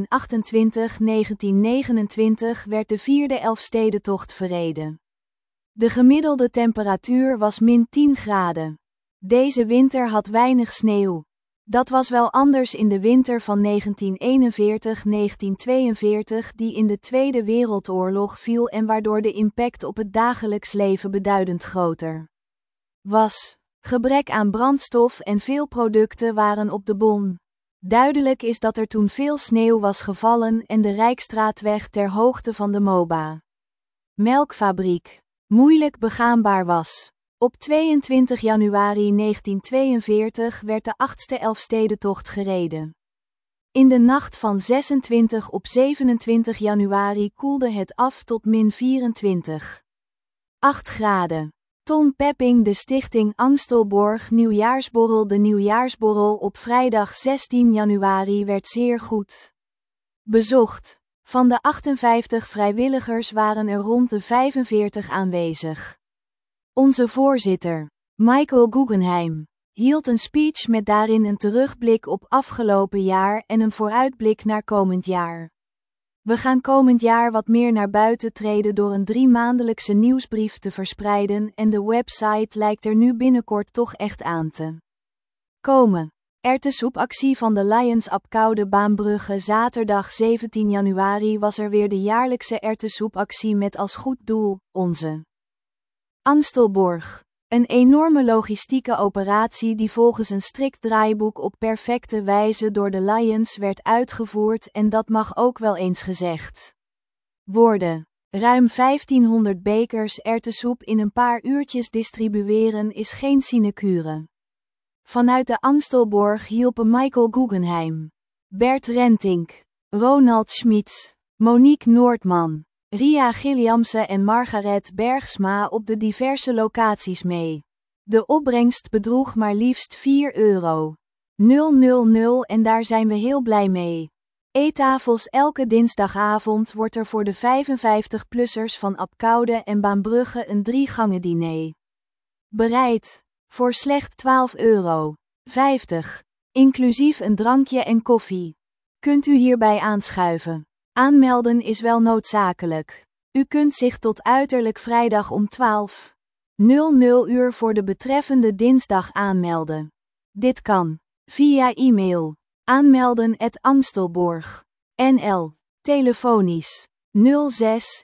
Speaker 1: 1928-1929 werd de 4e Elfstedentocht verreden. De gemiddelde temperatuur was -10 graden. Deze winter had weinig sneeuw. Dat was wel anders in de winter van 1941-1942 die in de Tweede Wereldoorlog viel en waardoor de impact op het dagelijks leven beduidend groter was. Gebrek aan brandstof en veel producten waren op de bon. Duidelijk is dat er toen veel sneeuw was gevallen en de Rijksstraatweg ter hoogte van de MOBA melkfabriek moeilijk begaanbaar was. Op 22 januari 1942 werd de 8e Elfstedentocht gereden. In de nacht van 26 op 27 januari koelde het af tot -24,8 graden. Ton Pepping de Stichting Angstelborg Nieuwjaarsborrel. De nieuwjaarsborrel op vrijdag 16 januari werd zeer goed bezocht. Van de 58 vrijwilligers waren er rond de 45 aanwezig. Onze voorzitter, Michael Guggenheim, hield een speech met daarin een terugblik op afgelopen jaar en een vooruitblik naar komend jaar. We gaan komend jaar wat meer naar buiten treden door een 3-maandelijkse nieuwsbrief te verspreiden en de website lijkt er nu binnenkort toch echt aan te komen. Erwtensoepactie van de Lions Apkoude Baambrugge. Zaterdag 17 januari was er weer de jaarlijkse erwtensoepactie met als goed doel, onze Angstelborg. Een enorme logistieke operatie die volgens een strikt draaiboek op perfecte wijze door de Lions werd uitgevoerd en dat mag ook wel eens gezegd worden. Ruim 1500 bekers erwtensoep in een paar uurtjes distribueren is geen sinecure. Vanuit de Angstelborg hielpen Michael Guggenheim, Bert Rentink, Ronald Schmitz, Monique Noordman, Ria Gilliamse en Margaret Bergsma op de diverse locaties mee. De opbrengst bedroeg maar liefst €4,000 en daar zijn we heel blij mee. Eettafels. Elke dinsdagavond wordt er voor de 55-plussers van Apkoude en Baambrugge een 3-gangen diner bereid. Voor slechts €12,50. Inclusief een drankje en koffie. Kunt u hierbij aanschuiven? Aanmelden is wel noodzakelijk. U kunt zich tot uiterlijk vrijdag om 12:00 voor de betreffende dinsdag aanmelden. Dit kan via e-mail. Aanmelden@angstelborg.nl. Telefonisch 06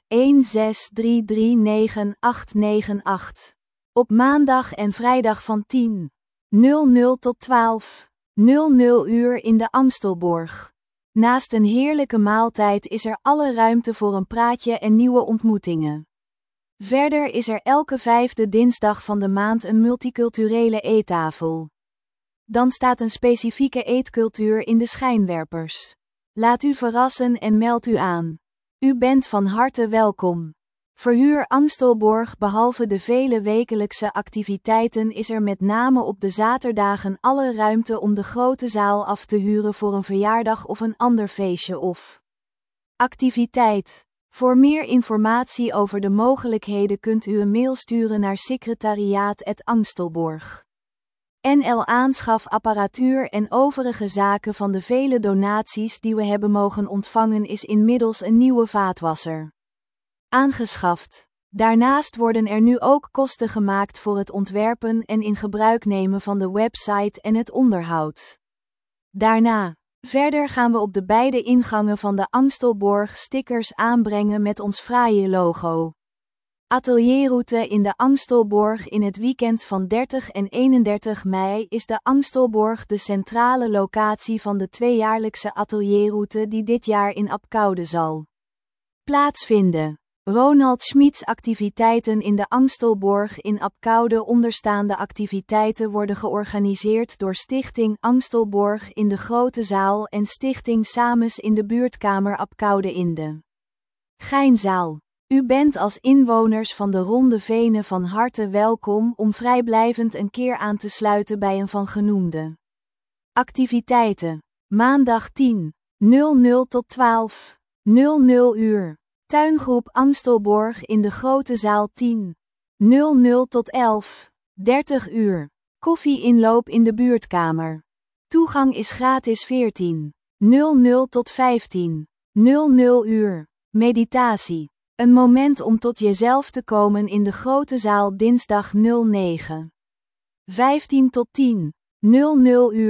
Speaker 1: 16 339 Op maandag en vrijdag van 10:00 tot 12:00 in de Angstelborg. Naast een heerlijke maaltijd is er alle ruimte voor een praatje en nieuwe ontmoetingen. Verder is er elke 5e dinsdag van de maand een multiculturele eettafel. Dan staat een specifieke eetcultuur in de schijnwerpers. Laat u verrassen en meld u aan. U bent van harte welkom. Verhuur Angstelborg. Behalve de vele wekelijkse activiteiten is er met name op de zaterdagen alle ruimte om de grote zaal af te huren voor een verjaardag of een ander feestje of activiteit. Voor meer informatie over de mogelijkheden kunt u een mail sturen naar secretariaat@angstelborg.nl. Aanschaf apparatuur en overige zaken. Van de vele donaties die we hebben mogen ontvangen is inmiddels een nieuwe vaatwasser aangeschaft. Daarnaast worden er nu ook kosten gemaakt voor het ontwerpen en in gebruik nemen van de website en het onderhoud. Verder gaan we op de beide ingangen van de Angstelborg stickers aanbrengen met ons fraaie logo. Atelierroute in de Angstelborg. In het weekend van 30 en 31 mei is de Angstelborg de centrale locatie van de tweejaarlijkse atelierroute die dit jaar in Apkoude zal plaatsvinden. Ronald Schmitz activiteiten in de Angstelborg in Apkoude. Onderstaande activiteiten worden georganiseerd door Stichting Angstelborg in de Grote Zaal en Stichting Sames in de Buurtkamer Apkoude in de Geinzaal. U bent als inwoners van de Ronde Venen van harte welkom om vrijblijvend een keer aan te sluiten bij een van genoemde activiteiten. Maandag 10:00 tot 12:00. Tuingroep Angstelborg in de Grote Zaal 10:00 tot 11:30. Koffie-inloop in de buurtkamer. Toegang is gratis 14:00 tot 15:00. Meditatie. Een moment om tot jezelf te komen in de Grote Zaal dinsdag 09:15 tot 10:00.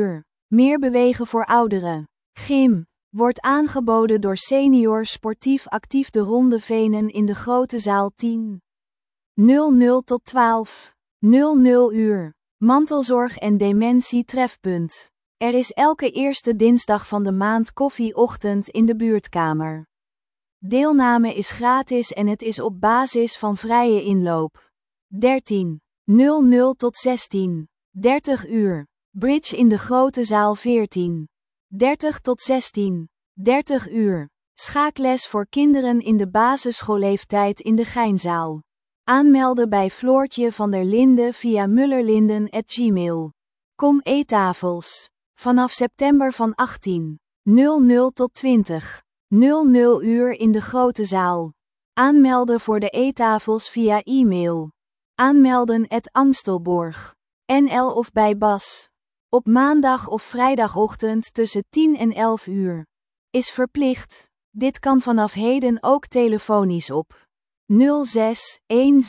Speaker 1: Meer bewegen voor ouderen. Gym. Wordt aangeboden door Senior Sportief Actief de Ronde Venen in de grote zaal 10:00 tot 12:00 uur. Mantelzorg en dementie trefpunt. Er is elke eerste dinsdag van de maand koffieochtend in de buurtkamer. Deelname is gratis en het is op basis van vrije inloop. 13:00 tot 16:30 uur. Bridge in de grote zaal 14:30 tot 16:30 uur. Schaakles voor kinderen in de basisschoolleeftijd in de Geinzaal. Aanmelden bij Floortje van der Linden via mullerlinden@gmail.com. Eettafels. Vanaf september van 18:00 tot 20:00 uur in de grote zaal. Aanmelden voor de eettafels via e-mail. Aanmelden@angstelborg.nl of bij Bas. Op maandag of vrijdagochtend tussen 10 en 11 uur. Is verplicht. Dit kan vanaf heden ook telefonisch op 06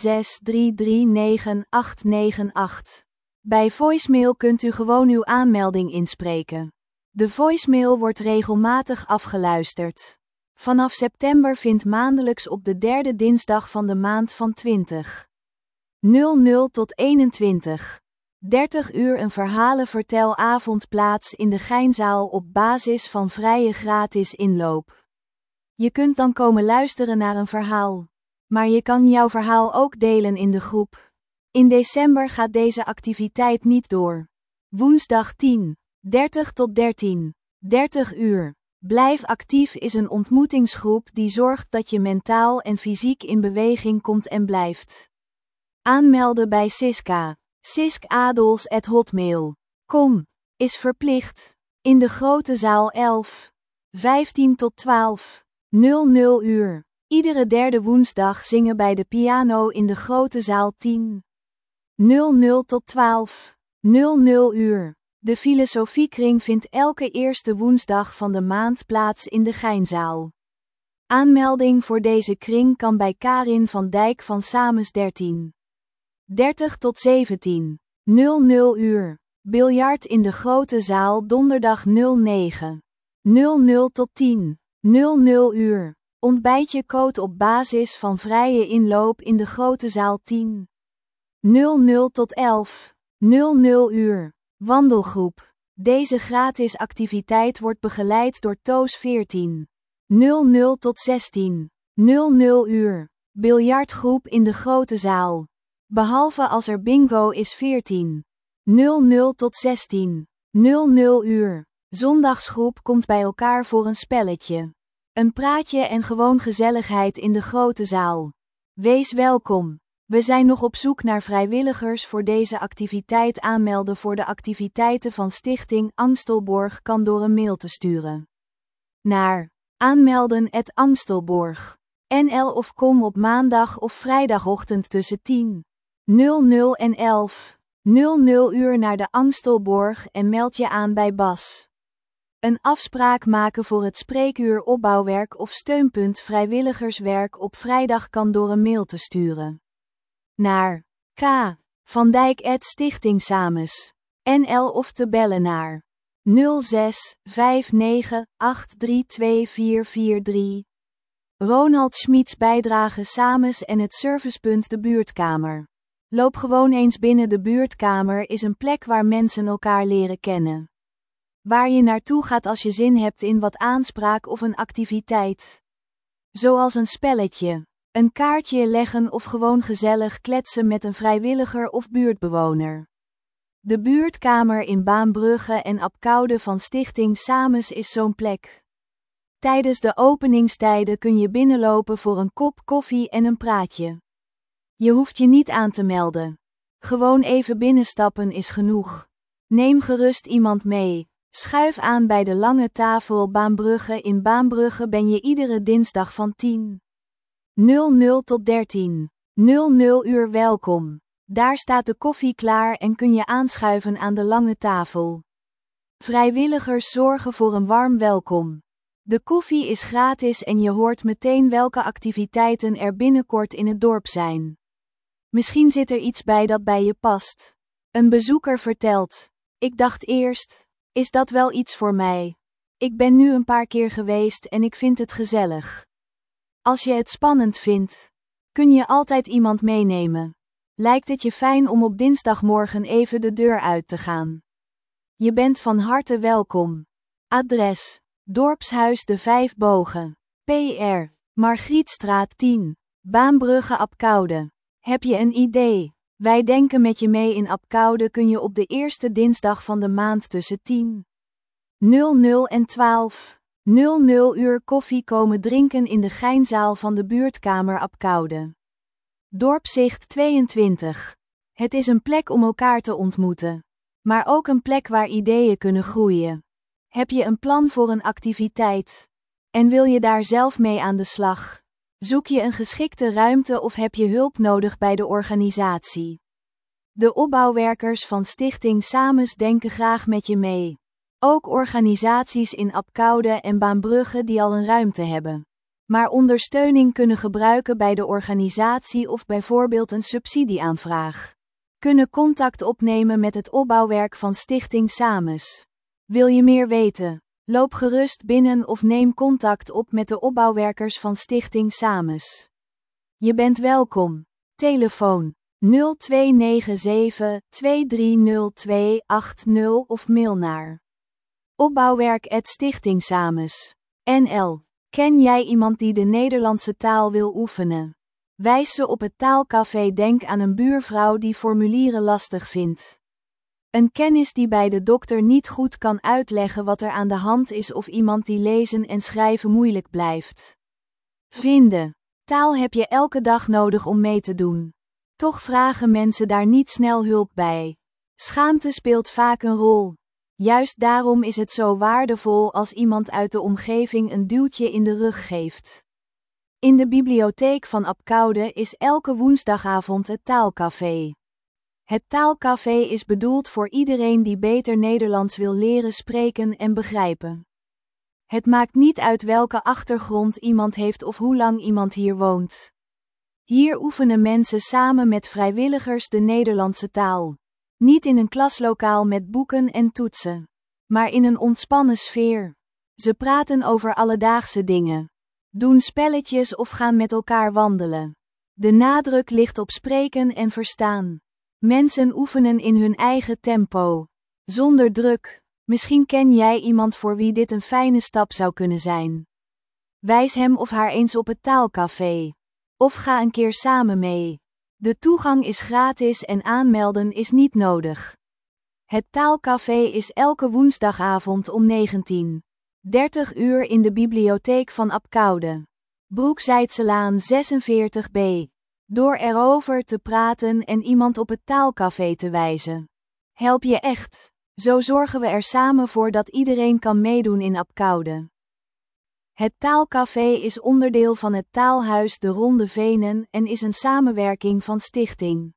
Speaker 1: 1633 9898. Bij voicemail kunt u gewoon uw aanmelding inspreken. De voicemail wordt regelmatig afgeluisterd. Vanaf september vindt maandelijks op de derde dinsdag van de maand van 20:00 tot 21:30 uur een verhalenvertelavond plaats in de Geinzaal op basis van vrije gratis inloop. Je kunt dan komen luisteren naar een verhaal. Maar je kan jouw verhaal ook delen in de groep. In december gaat deze activiteit niet door. Woensdag 10:30 tot 13:30 uur. Blijf actief is een ontmoetingsgroep die zorgt dat je mentaal en fysiek in beweging komt en blijft. Aanmelden bij Siska. siskadels@hotmail.com. Is verplicht. In de grote zaal 11:15 tot 12:00 uur. Iedere derde woensdag zingen bij de piano in de grote zaal 10:00 tot 12:00 uur. De filosofiekring vindt elke eerste woensdag van de maand plaats in de Geinzaal. Aanmelding voor deze kring kan bij Karin van Dijk van Sames 13:30 tot 17:00 uur. Biljart in de grote zaal donderdag 09:00 tot 10:00 uur. Ontbijtje koot op basis van vrije inloop in de grote zaal 10:00 tot 11:00 uur. Wandelgroep. Deze gratis activiteit wordt begeleid door Toos 14:00 tot 16:00 uur. Biljartgroep in de grote zaal. Behalve als er bingo is 14:00 tot 16:00 uur. Zondagsgroep komt bij elkaar voor een spelletje. Een praatje en gewoon gezelligheid in de grote zaal. Wees welkom. We zijn nog op zoek naar vrijwilligers voor deze activiteit. Aanmelden voor de activiteiten van Stichting Angstelborg kan door een mail te sturen naar aanmelden@angstelborg.nl of kom op maandag of vrijdagochtend tussen 10:00 en 11:00 uur naar de Angstelborg en meld je aan bij Bas. Een afspraak maken voor het spreekuur opbouwwerk of steunpunt vrijwilligerswerk op vrijdag kan door een mail te sturen naar k.vandijk@stichtingsames.nl of te bellen naar 06 59 832 443. Ronald Schmieds bijdrage Sames en het servicepunt de buurtkamer. Loop gewoon eens binnen. De buurtkamer is een plek waar mensen elkaar leren kennen. Waar je naartoe gaat als je zin hebt in wat aanspraak of een activiteit. Zoals een spelletje, een kaartje leggen of gewoon gezellig kletsen met een vrijwilliger of buurtbewoner. De buurtkamer in Baambrugge en Apkoude van Stichting Sames is zo'n plek. Tijdens de openingstijden kun je binnenlopen voor een kop koffie en een praatje. Je hoeft je niet aan te melden. Gewoon even binnenstappen is genoeg. Neem gerust iemand mee. Schuif aan bij de lange tafel Baambrugge. In Baambrugge ben je iedere dinsdag van 10:00 tot 13:00 uur welkom. Daar staat de koffie klaar en kun je aanschuiven aan de lange tafel. Vrijwilligers zorgen voor een warm welkom. De koffie is gratis en je hoort meteen welke activiteiten er binnenkort in het dorp zijn. Misschien zit er iets bij dat bij je past. Een bezoeker vertelt: ik dacht eerst, Is dat wel iets voor mij? Ik ben nu een paar keer geweest en ik vind het gezellig. Als je het spannend vindt, kun je altijd iemand meenemen. Lijkt het je fijn om op dinsdagmorgen even de deur uit te gaan? Je bent van harte welkom. Adres: Dorpshuis de Vijf Bogen. PR: Margrietstraat 10. Baambrugge Apkoude. Heb je een idee? Wij denken met je mee. In Apkoude kun je op de eerste dinsdag van de maand tussen 10:00 en 12:00 uur koffie komen drinken in de Geinzaal van de buurtkamer Apkoude. Dorpszicht 22. Het is een plek om elkaar te ontmoeten. Maar ook een plek waar ideeën kunnen groeien. Heb je een plan voor een activiteit? En wil je daar zelf mee aan de slag? Zoek je een geschikte ruimte of heb je hulp nodig bij de organisatie? De opbouwwerkers van Stichting Sames denken graag met je mee. Ook organisaties in Apkoude en Baambrugge die al een ruimte hebben, maar ondersteuning kunnen gebruiken bij de organisatie of bijvoorbeeld een subsidieaanvraag, kunnen contact opnemen met het opbouwwerk van Stichting Sames. Wil je meer weten? Loop gerust binnen of neem contact op met de opbouwwerkers van Stichting Sames. Je bent welkom. Telefoon 0297 230280 of mail naar opbouwwerk@stichtingsames.nl. Ken jij iemand die de Nederlandse taal wil oefenen? Wijs ze op het taalcafé. Denk aan een buurvrouw die formulieren lastig vindt. Een kennis die bij de dokter niet goed kan uitleggen wat er aan de hand is of iemand die lezen en schrijven moeilijk blijft vinden. Taal heb je elke dag nodig om mee te doen. Toch vragen mensen daar niet snel hulp bij. Schaamte speelt vaak een rol. Juist daarom is het zo waardevol als iemand uit de omgeving een duwtje in de rug geeft. In de bibliotheek van Apkoude is elke woensdagavond het taalcafé. Het taalcafé is bedoeld voor iedereen die beter Nederlands wil leren spreken en begrijpen. Het maakt niet uit welke achtergrond iemand heeft of hoe lang iemand hier woont. Hier oefenen mensen samen met vrijwilligers de Nederlandse taal. Niet in een klaslokaal met boeken en toetsen, maar in een ontspannen sfeer. Ze praten over alledaagse dingen, doen spelletjes of gaan met elkaar wandelen. De nadruk ligt op spreken en verstaan. Mensen oefenen in hun eigen tempo, zonder druk. Misschien ken jij iemand voor wie dit een fijne stap zou kunnen zijn. Wijs hem of haar eens op het taalcafé. Of ga een keer samen mee. De toegang is gratis en aanmelden is niet nodig. Het taalcafé is elke woensdagavond om 19:30 in de bibliotheek van Apkoude. Broekzijdselaan 46B. Door erover te praten en iemand op het taalcafé te wijzen, help je echt. Zo zorgen we er samen voor dat iedereen kan meedoen in Apkoude. Het taalcafé is onderdeel van het taalhuis De Ronde Venen en is een samenwerking van Stichting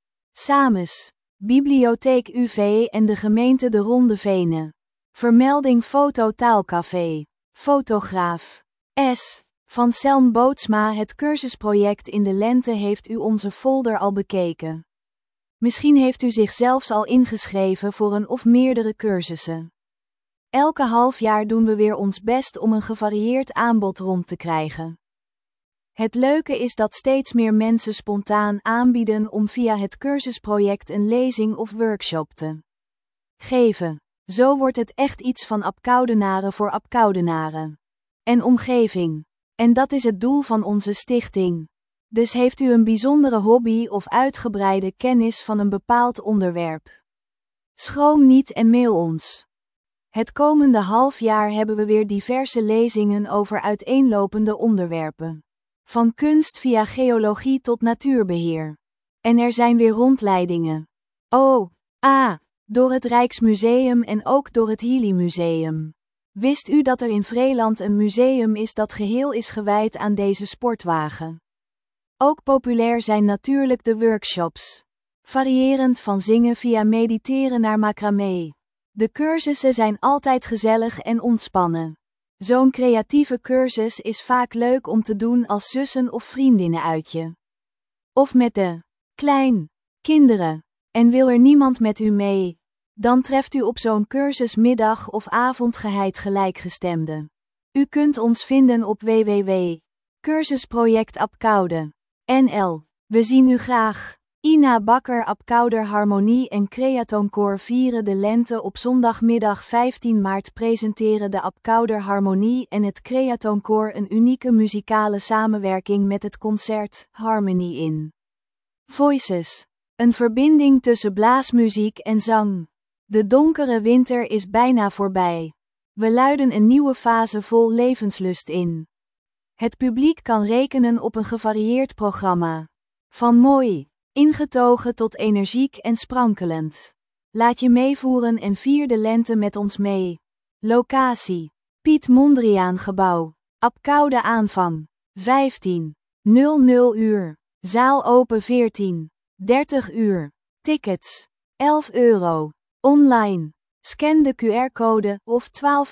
Speaker 1: Sames, Bibliotheek UV en de gemeente De Ronde Venen. Vermelding foto taalcafé. Fotograaf S. van Selm Bootsma. Het cursusproject in de lente. Heeft u onze folder al bekeken? Misschien heeft u zich zelfs al ingeschreven voor een of meerdere cursussen. Elke half jaar doen we weer ons best om een gevarieerd aanbod rond te krijgen. Het leuke is dat steeds meer mensen spontaan aanbieden om via het cursusproject een lezing of workshop te geven. Zo wordt het echt iets van Apkoudenaren voor Apkoudenaren en omgeving. En dat is het doel van onze stichting. Dus heeft u een bijzondere hobby of uitgebreide kennis van een bepaald onderwerp? Schroom niet en mail ons. Het komende half jaar hebben we weer diverse lezingen over uiteenlopende onderwerpen. Van kunst via geologie tot natuurbeheer. En er zijn weer rondleidingen. Door het Rijksmuseum en ook door het Healy Museum. Wist u dat er in Vreeland een museum is dat geheel is gewijd aan deze sportwagen? Ook populair zijn natuurlijk de workshops. Variërend van zingen via mediteren naar macramé. De cursussen zijn altijd gezellig en ontspannen. Zo'n creatieve cursus is vaak leuk om te doen als zussen- of vriendinnenuitje. Of met de kinderen. En wil er niemand met u mee? Dan treft u op zo'n cursus middag of avond geheid gelijkgestemden. U kunt ons vinden op www.cursusproject.apkoude.nl. We zien u graag. Ina Bakker, Apkouder Harmonie en Creatonkoor vieren de lente. Op zondagmiddag 15 maart presenteren de Apkouder Harmonie en het Creatonkoor een unieke muzikale samenwerking met het concert Harmony in Voices. Een verbinding tussen blaasmuziek en zang. De donkere winter is bijna voorbij. We luiden een nieuwe fase vol levenslust in. Het publiek kan rekenen op een gevarieerd programma. Van mooi, ingetogen tot energiek en sprankelend. Laat je meevoeren en vier de lente met ons mee. Locatie: Piet Mondriaan Gebouw. Apkoude aanvang: 15:00 uur. Zaal open 14:30 uur. Tickets: €11. Online. Scan de QR-code of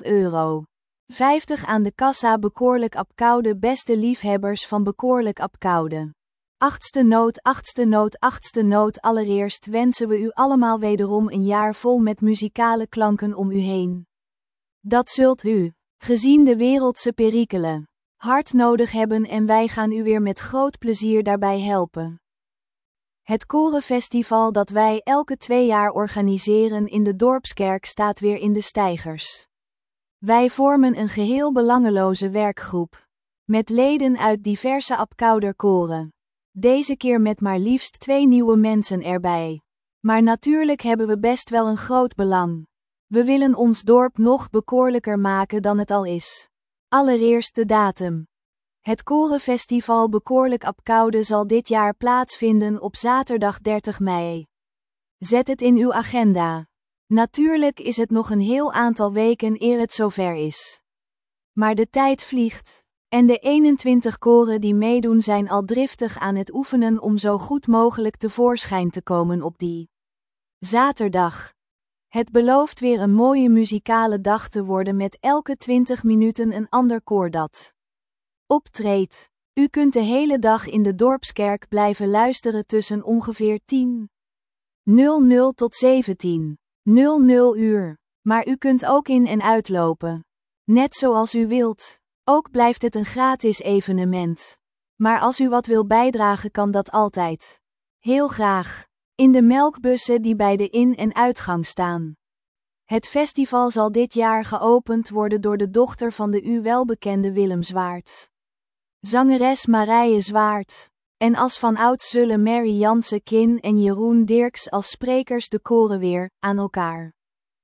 Speaker 1: €12,50 aan de kassa. Bekoorlijk Apkoude. Beste liefhebbers van Bekoorlijk Apkoude. Achtste noot. Allereerst wensen we u allemaal wederom een jaar vol met muzikale klanken om u heen. Dat zult u, gezien de wereldse perikelen, hard nodig hebben en wij gaan u weer met groot plezier daarbij helpen. Het Korenfestival dat wij elke 2 jaar organiseren in de Dorpskerk staat weer in de steigers. Wij vormen een geheel belangeloze werkgroep. Met leden uit diverse Apkouder koren. Deze keer met maar liefst 2 nieuwe mensen erbij. Maar natuurlijk hebben we best wel een groot belang. We willen ons dorp nog bekoorlijker maken dan het al is. Allereerst de datum. Het Korenfestival Bekoorlijk Apkoude zal dit jaar plaatsvinden op zaterdag 30 mei. Zet het in uw agenda. Natuurlijk is het nog een heel aantal weken eer het zover is. Maar de tijd vliegt. En de 21 koren die meedoen zijn al driftig aan het oefenen om zo goed mogelijk tevoorschijn te komen op die zaterdag. Het belooft weer een mooie muzikale dag te worden met elke 20 minuten een ander koor dat optreedt. U kunt de hele dag in de Dorpskerk blijven luisteren tussen ongeveer 10:00 tot 17:00 uur. Maar u kunt ook in en uitlopen. Net zoals u wilt. Ook blijft het een gratis evenement. Maar als u wat wil bijdragen kan dat altijd. Heel graag. In de melkbussen die bij de in- en uitgang staan. Het festival zal dit jaar geopend worden door de dochter van de u welbekende Willem Zwaard. Zangeres Marije Zwaard. En als vanouds zullen Mary Jansen-Kin en Jeroen Dirks als sprekers de koren weer aan elkaar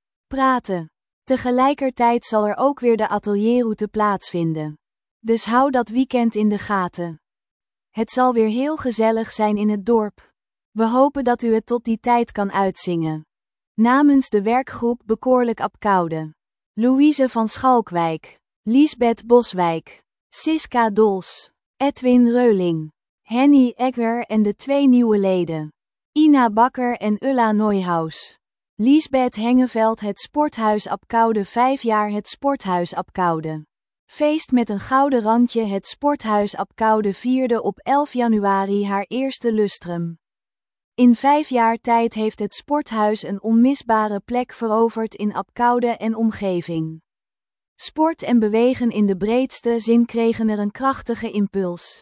Speaker 1: praten. Tegelijkertijd zal er ook weer de atelierroute plaatsvinden. Dus hou dat weekend in de gaten. Het zal weer heel gezellig zijn in het dorp. We hopen dat u het tot die tijd kan uitzingen. Namens de werkgroep Bekoorlijk Apkoude. Louise van Schalkwijk. Liesbeth Boswijk. Siska Dols. Edwin Reuling. Henny Egger en de 2 nieuwe leden. Ina Bakker en Ulla Neuhaus. Liesbeth Hengeveld. Het Sporthuis Apkoude 5 jaar. Het Sporthuis Apkoude. Feest met een gouden randje. Het Sporthuis Apkoude vierde op 11 januari haar eerste lustrum. In 5 jaar tijd heeft het sporthuis een onmisbare plek veroverd in Apkoude en omgeving. Sport en bewegen in de breedste zin kregen er een krachtige impuls.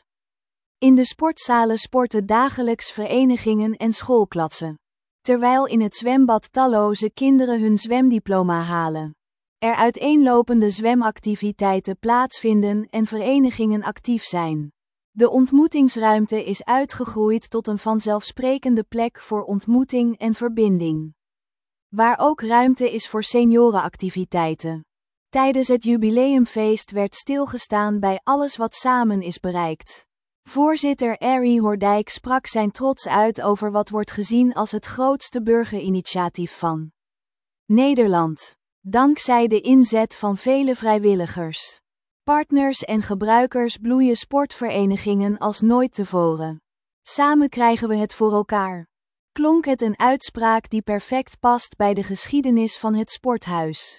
Speaker 1: In de sportzalen sporten dagelijks verenigingen en schoolklassen. Terwijl in het zwembad talloze kinderen hun zwemdiploma halen. Er uiteenlopende zwemactiviteiten plaatsvinden en verenigingen actief zijn. De ontmoetingsruimte is uitgegroeid tot een vanzelfsprekende plek voor ontmoeting en verbinding. Waar ook ruimte is voor seniorenactiviteiten. Tijdens het jubileumfeest werd stilgestaan bij alles wat samen is bereikt. Voorzitter Arie Hoordijk sprak zijn trots uit over wat wordt gezien als het grootste burgerinitiatief van Nederland. Dankzij de inzet van vele vrijwilligers, partners en gebruikers bloeien sportverenigingen als nooit tevoren. Samen krijgen we het voor elkaar. Klonk het een uitspraak die perfect past bij de geschiedenis van het sporthuis.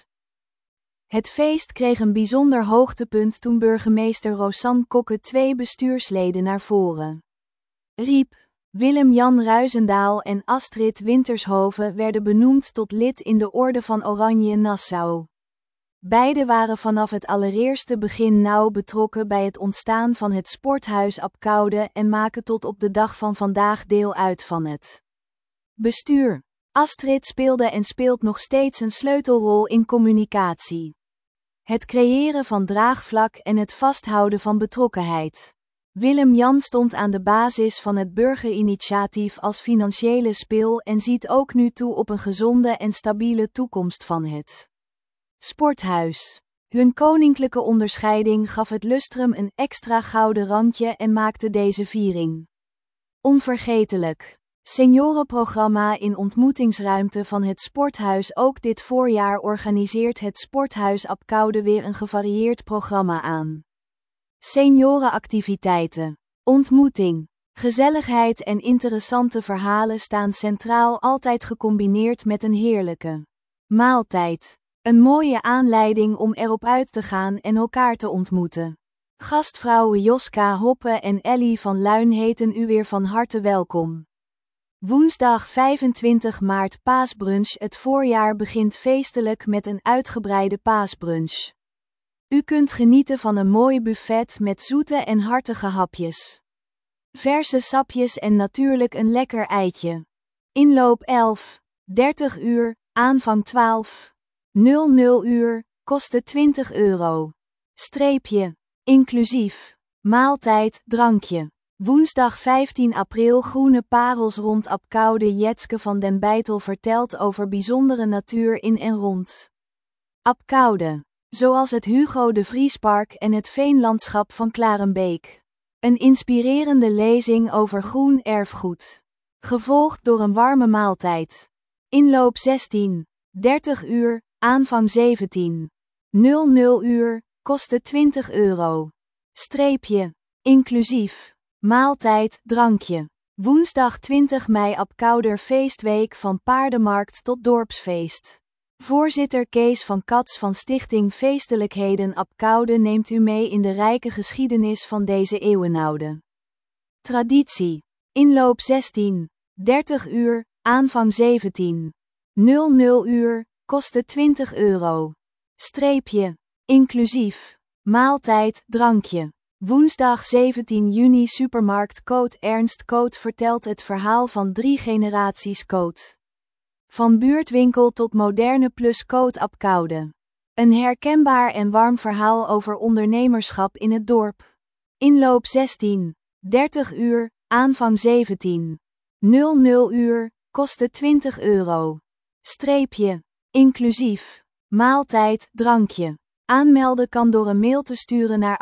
Speaker 1: Het feest kreeg een bijzonder hoogtepunt toen burgemeester Rosanne Kokke 2 bestuursleden naar voren riep. Willem-Jan Ruizendaal en Astrid Wintershoven werden benoemd tot lid in de Orde van Oranje Nassau. Beide waren vanaf het allereerste begin nauw betrokken bij het ontstaan van het Sporthuis Abcoude en maken tot op de dag van vandaag deel uit van het bestuur. Astrid speelde en speelt nog steeds een sleutelrol in communicatie. Het creëren van draagvlak en het vasthouden van betrokkenheid. Willem-Jan stond aan de basis van het burgerinitiatief als financiële spil en ziet ook nu toe op een gezonde en stabiele toekomst van het Sporthuis. Hun koninklijke onderscheiding gaf het lustrum een extra gouden randje en maakte deze viering onvergetelijk. Seniorenprogramma in ontmoetingsruimte van het Sporthuis. Ook dit voorjaar organiseert het Sporthuis Abcoude weer een gevarieerd programma aan. Seniorenactiviteiten, ontmoeting, gezelligheid en interessante verhalen staan centraal, altijd gecombineerd met een heerlijke maaltijd. Een mooie aanleiding om erop uit te gaan en elkaar te ontmoeten. Gastvrouwen Joska Hoppe en Ellie van Luin heten u weer van harte welkom. Woensdag 25 maart paasbrunch. Het voorjaar begint feestelijk met een uitgebreide paasbrunch. U kunt genieten van een mooi buffet met zoete en hartige hapjes, verse sapjes en natuurlijk een lekker eitje. Inloop 11:30 uur, aanvang 12:00 uur, kosten €20. Streepje, inclusief, maaltijd, drankje. Woensdag 15 april Groene parels rond Abcoude. Jetske van den Beitel vertelt over bijzondere natuur in en rond Abcoude, zoals het Hugo de Vriespark en het veenlandschap van Klarenbeek. Een inspirerende lezing over groen erfgoed, gevolgd door een warme maaltijd. Inloop 16:30 uur, aanvang 17:00 uur, kosten €20. Streepje, inclusief, maaltijd, drankje. Woensdag 20 mei Abcouder feestweek van paardenmarkt tot dorpsfeest. Voorzitter Kees van Cats van Stichting Feestelijkheden Abcoude neemt u mee in de rijke geschiedenis van deze eeuwenoude traditie. Inloop 16:30 uur, aanvang 17:00 uur, kosten €20. Streepje, inclusief, maaltijd, drankje. Woensdag 17 juni Supermarkt Koot. Ernst Koot vertelt het verhaal van 3 generaties Koot. Van buurtwinkel tot moderne plus Koot Abcoude. Een herkenbaar en warm verhaal over ondernemerschap in het dorp. Inloop 16:30 uur, aanvang 17:00 uur, kosten €20. Streepje, inclusief, maaltijd, drankje. Aanmelden kan door een mail te sturen naar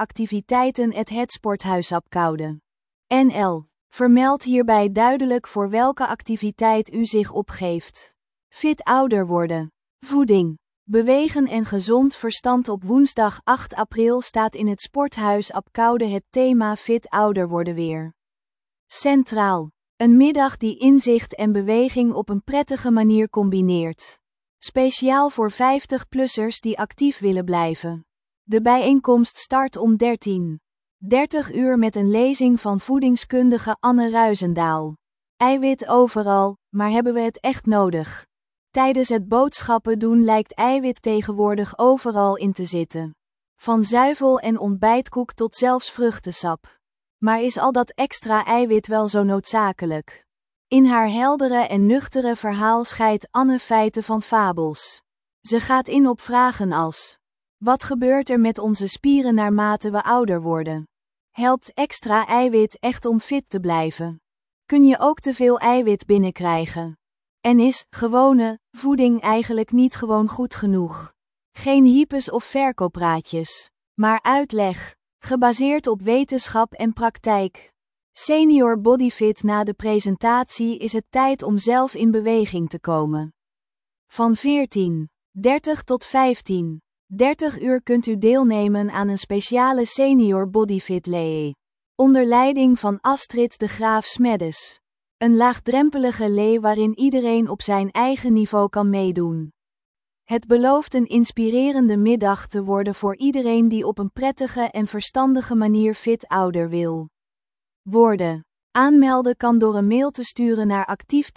Speaker 1: activiteiten@hetsporthuisabcoude.nl. Vermeld hierbij duidelijk voor welke activiteit u zich opgeeft. Fit ouder worden. Voeding, bewegen en gezond verstand. Op woensdag 8 april staat in het Sporthuis Abcoude het thema Fit ouder worden weer centraal. Een middag die inzicht en beweging op een prettige manier combineert. Speciaal voor 50-plussers die actief willen blijven. De bijeenkomst start om 13:30 uur met een lezing van voedingskundige Anne Ruizendaal. Eiwit overal, maar hebben we het echt nodig? Tijdens het boodschappen doen lijkt eiwit tegenwoordig overal in te zitten. Van zuivel en ontbijtkoek tot zelfs vruchtensap. Maar is al dat extra eiwit wel zo noodzakelijk? In haar heldere en nuchtere verhaal scheidt Anne feiten van fabels. Ze gaat in op vragen als: wat gebeurt er met onze spieren naarmate we ouder worden? Helpt extra eiwit echt om fit te blijven? Kun je ook te veel eiwit binnenkrijgen? En is gewone voeding eigenlijk niet gewoon goed genoeg? Geen hypes of verkooppraatjes, maar uitleg, gebaseerd op wetenschap en praktijk. Senior Bodyfit. Na de presentatie is het tijd om zelf in beweging te komen. Van 14:30 tot 15:30 uur kunt u deelnemen aan een speciale Senior Bodyfit lee. Onder leiding van Astrid de Graaf Smeddes. Een laagdrempelige lee waarin iedereen op zijn eigen niveau kan meedoen. Het belooft een inspirerende middag te worden voor iedereen die op een prettige en verstandige manier fit ouder wil worden. Aanmelden kan door een mail te sturen naar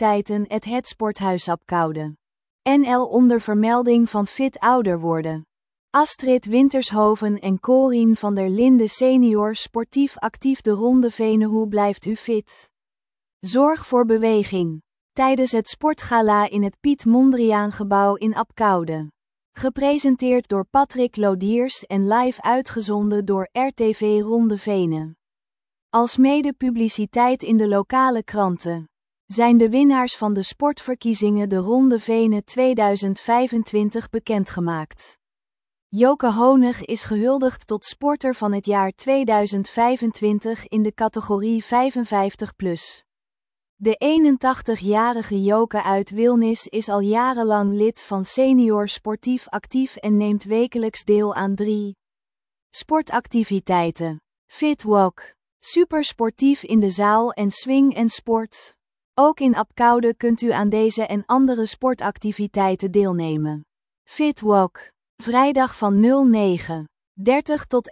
Speaker 1: activiteiten@hetsporthuis-Apkoude. NL onder vermelding van Fit Ouder Worden. Astrid Wintershoven en Corien van der Linde senior sportief actief de Ronde Venen. Hoe blijft u fit? Zorg voor beweging. Tijdens het sportgala in het Piet Mondriaan gebouw in Apkoude. Gepresenteerd door Patrick Lodiers en live uitgezonden door RTV Ronde Venen. Alsmede publiciteit in de lokale kranten. Zijn de winnaars van de sportverkiezingen de Ronde Venen 2025 bekendgemaakt. Joke Honig is gehuldigd tot sporter van het jaar 2025 in de categorie 55+. De 81-jarige Joke uit Wilnis is al jarenlang lid van Senior Sportief Actief en neemt wekelijks deel aan 3 sportactiviteiten. Fitwalk. Supersportief in de zaal en swing en sport. Ook in Apkoude kunt u aan deze en andere sportactiviteiten deelnemen. Fitwalk. Vrijdag van 09:30 tot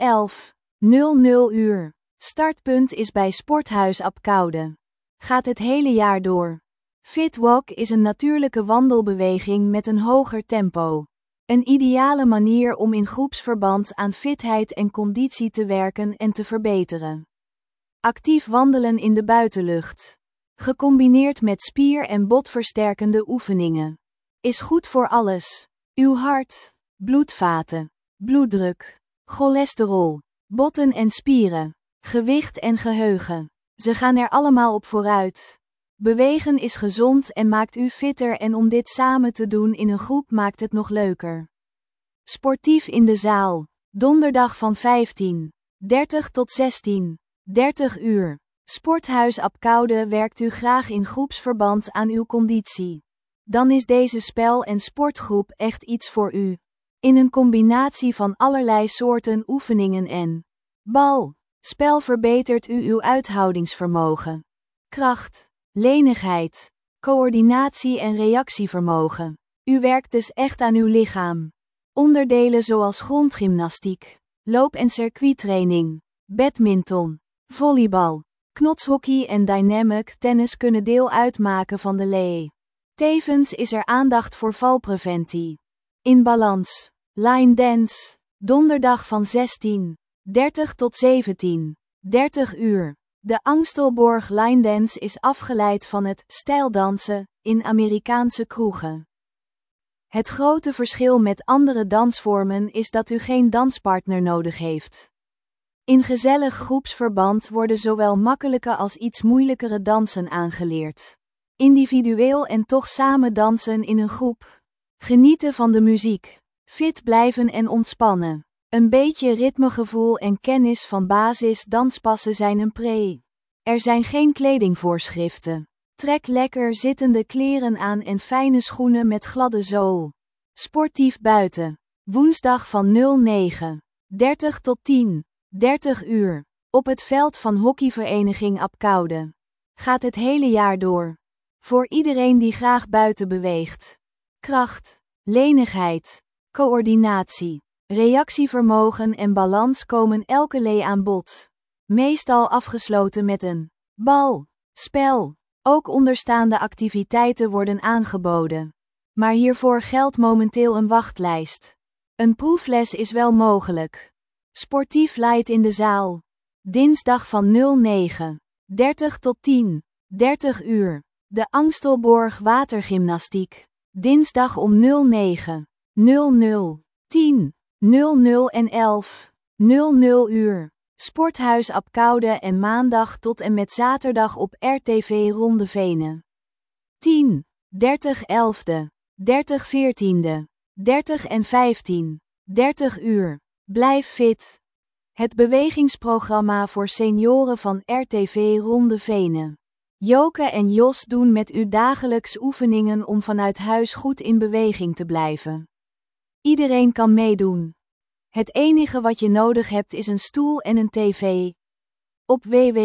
Speaker 1: 11:00 uur. Startpunt is bij Sporthuis Apkoude. Gaat het hele jaar door. Fitwalk is een natuurlijke wandelbeweging met een hoger tempo. Een ideale manier om in groepsverband aan fitheid en conditie te werken en te verbeteren. Actief wandelen in de buitenlucht. Gecombineerd met spier- en botversterkende oefeningen. Is goed voor alles. Uw hart, bloedvaten, bloeddruk, cholesterol, botten en spieren, gewicht en geheugen. Ze gaan er allemaal op vooruit. Bewegen is gezond en maakt u fitter en om dit samen te doen in een groep maakt het nog leuker. Sportief in de zaal. Donderdag van 15:30 tot 16:30 uur. Sporthuis Apkoude. Werkt u graag in groepsverband aan uw conditie? Dan is deze spel- en sportgroep echt iets voor u. In een combinatie van allerlei soorten oefeningen en spel verbetert u uw uithoudingsvermogen, kracht, lenigheid, coördinatie en reactievermogen. U werkt dus echt aan uw lichaam. Onderdelen zoals grondgymnastiek, loop- en circuittraining, badminton, volleybal, knotshockey en dynamic tennis kunnen deel uitmaken van de LE. Tevens is er aandacht voor valpreventie. In balans, line dance, donderdag van 16:30 tot 17:30 uur. De Angstelborg Line Dance is afgeleid van het stijldansen in Amerikaanse kroegen. Het grote verschil met andere dansvormen is dat u geen danspartner nodig heeft. In gezellig groepsverband worden zowel makkelijke als iets moeilijkere dansen aangeleerd. Individueel en toch samen dansen in een groep. Genieten van de muziek. Fit blijven en ontspannen. Een beetje ritmegevoel en kennis van basis danspassen zijn een pre. Er zijn geen kledingvoorschriften. Trek lekker zittende kleren aan en fijne schoenen met gladde zool. Sportief buiten. Woensdag van 09:30 tot 10:30 uur. Op het veld van hockeyvereniging Apkoude. Gaat het hele jaar door. Voor iedereen die graag buiten beweegt. Kracht, lenigheid, coördinatie, reactievermogen en balans komen elke lee aan bod. Meestal afgesloten met een spel. Ook onderstaande activiteiten worden aangeboden. Maar hiervoor geldt momenteel een wachtlijst. Een proefles is wel mogelijk. Sportief light in de zaal. Dinsdag van 09:30 tot 10:30 uur. De Angstelborg watergymnastiek. Dinsdag om 09:00, 10:00 en 11:00 uur. Sporthuis Apkoude en maandag tot en met zaterdag op RTV Ronde Venen. 10:30 11e, 30 14e, 30 en 15:30 uur. Blijf fit. Het bewegingsprogramma voor senioren van RTV Ronde Venen. Joke en Jos doen met u dagelijks oefeningen om vanuit huis goed in beweging te blijven. Iedereen kan meedoen. Het enige wat je nodig hebt is een stoel en een tv. Op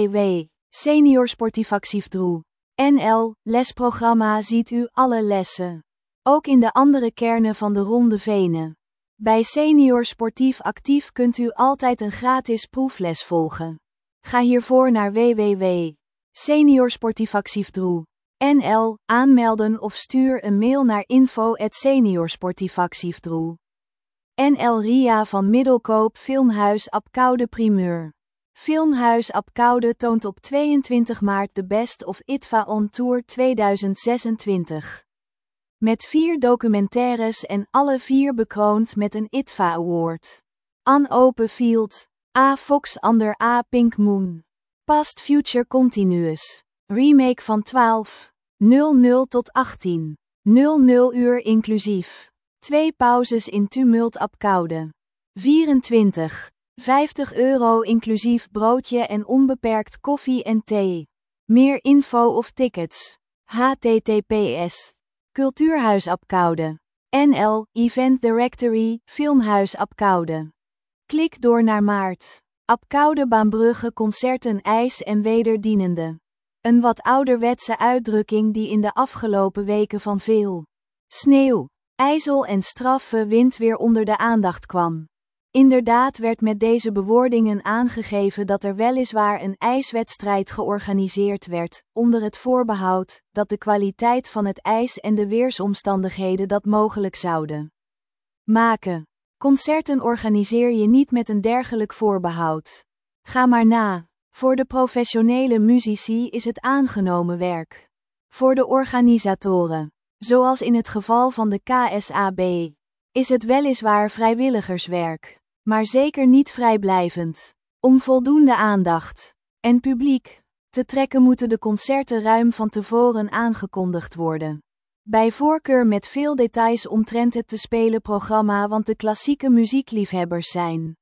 Speaker 1: www.seniorsportiefactief.nl lesprogramma ziet u alle lessen. Ook in de andere kernen van de Ronde Venen. Bij Senior Sportief Actief kunt u altijd een gratis proefles volgen. Ga hiervoor naar www. Seniorsportivactiefdroe. NL, aanmelden of stuur een mail naar info@seniorsportivactiefdroe. NL Ria van Middelkoop Filmhuis Apkoude primeur. Filmhuis Apkoude toont op 22 maart de Best of ITVA on Tour 2026. Met 4 documentaires en alle 4 bekroond met een ITVA Award. An Open Field. A Fox Under A Pink Moon. Past Future Continuous. Remake van 12:00 tot 18:00 inclusief. 2 pauzes in Tumult Apkoude. 24,50 € inclusief broodje en onbeperkt koffie en thee. Meer info of tickets. https. Cultuurhuis Apkoude. NL, Event Directory, Filmhuis Apkoude. Klik door naar maart. Apkoude Baambrugge concerten ijs en wederdienende. Een wat ouderwetse uitdrukking die in de afgelopen weken van veel sneeuw, ijzel en straffe wind weer onder de aandacht kwam. Inderdaad werd met deze bewoordingen aangegeven dat er weliswaar een ijswedstrijd georganiseerd werd, onder het voorbehoud dat de kwaliteit van het ijs en de weersomstandigheden dat mogelijk zouden maken. Concerten organiseer je niet met een dergelijk voorbehoud. Ga maar na. Voor de professionele muzici is het aangenomen werk. Voor de organisatoren, zoals in het geval van de KSAB, is het weliswaar vrijwilligerswerk, maar zeker niet vrijblijvend. Om voldoende aandacht en publiek te trekken moeten de concerten ruim van tevoren aangekondigd worden. Bij voorkeur met veel details omtrent het te spelen programma, want de klassieke muziekliefhebbers zijn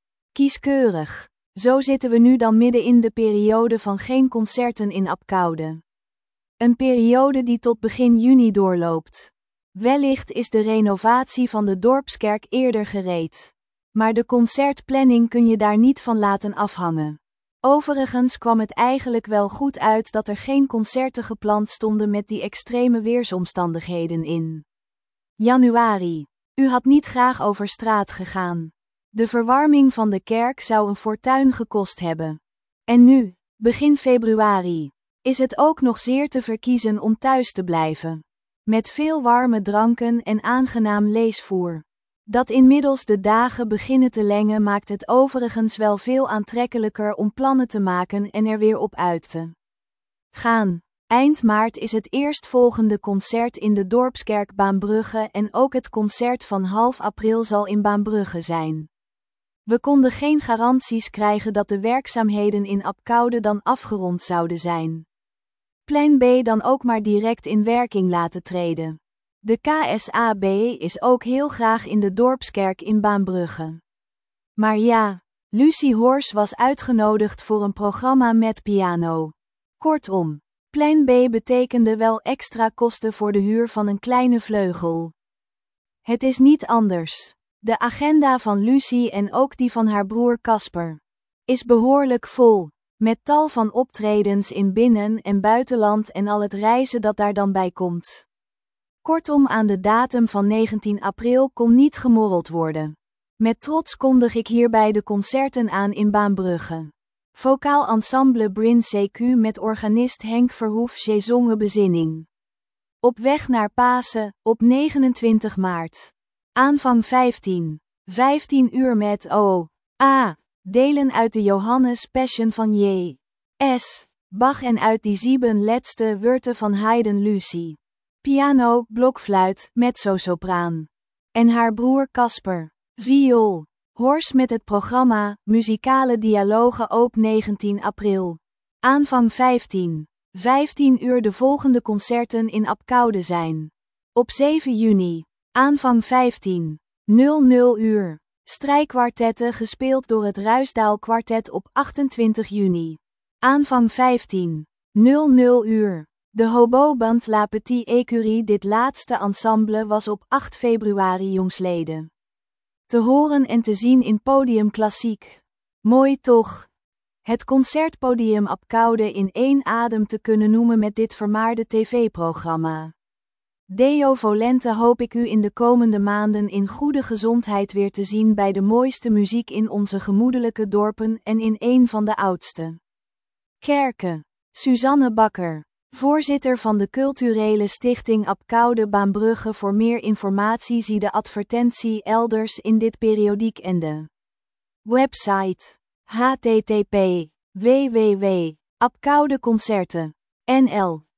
Speaker 1: kieskeurig. Zo zitten we nu dan midden in de periode van geen concerten in Apkoude. Een periode die tot begin juni doorloopt. Wellicht is de renovatie van de dorpskerk eerder gereed. Maar de concertplanning kun je daar niet van laten afhangen. Overigens kwam het eigenlijk wel goed uit dat er geen concerten gepland stonden met die extreme weersomstandigheden in januari. U had niet graag over straat gegaan. De verwarming van de kerk zou een fortuin gekost hebben. En nu, begin februari, is het ook nog zeer te verkiezen om thuis te blijven. Met veel warme dranken en aangenaam leesvoer. Dat inmiddels de dagen beginnen te lengen maakt het overigens wel veel aantrekkelijker om plannen te maken en er weer op uit te gaan. Eind maart is het eerstvolgende concert in de Dorpskerk Baambrugge en ook het concert van half april zal in Baambrugge zijn. We konden geen garanties krijgen dat de werkzaamheden in Apkoude dan afgerond zouden zijn. Plan B dan ook maar direct in werking laten treden. De KSAB is ook heel graag in de Dorpskerk in Baambrugge. Maar ja, Lucie Hors was uitgenodigd voor een programma met piano. Kortom, Plan B betekende wel extra kosten voor de huur van een kleine vleugel. Het is niet anders. De agenda van Lucie en ook die van haar broer Casper is behoorlijk vol, met tal van optredens in binnen- en buitenland en al het reizen dat daar dan bij komt. Kortom, aan de datum van 19 april kon niet gemorreld worden. Met trots kondig ik hierbij de concerten aan in Baambrugge. Vocaal ensemble Bryn CQ met organist Henk Verhoef gezongen bezinning. Op weg naar Pasen, op 29 maart. Aanvang 15 uur met O.A. delen uit de Johannes Passion van J.S. Bach en uit die 7 laatste Wörter van Haydn Lucie. Piano, blokfluit, mezzosopraan. En haar broer Casper. Viool. Hors met het programma Muzikale Dialogen op 19 april. Aanvang 15 uur de volgende concerten in Apkoude zijn. Op 7 juni. Aanvang 15:00 uur. Strijkkwartetten gespeeld door het Ruisdaal Kwartet op 28 juni. Aanvang 15:00 uur. De hoboband La Petite Écurie. Dit laatste ensemble was op 8 februari jongsleden te horen en te zien in Podium Klassiek. Mooi toch? Het concertpodium Apkoude in één adem te kunnen noemen met dit vermaarde tv-programma. Deo volente hoop ik u in de komende maanden in goede gezondheid weer te zien bij de mooiste muziek in onze gemoedelijke dorpen en in een van de oudste kerken. Suzanne Bakker, voorzitter van de culturele stichting Apkoude Baambrugge. Voor meer informatie zie de advertentie elders in dit periodiek en de website http://www.apkoudeconcerten.nl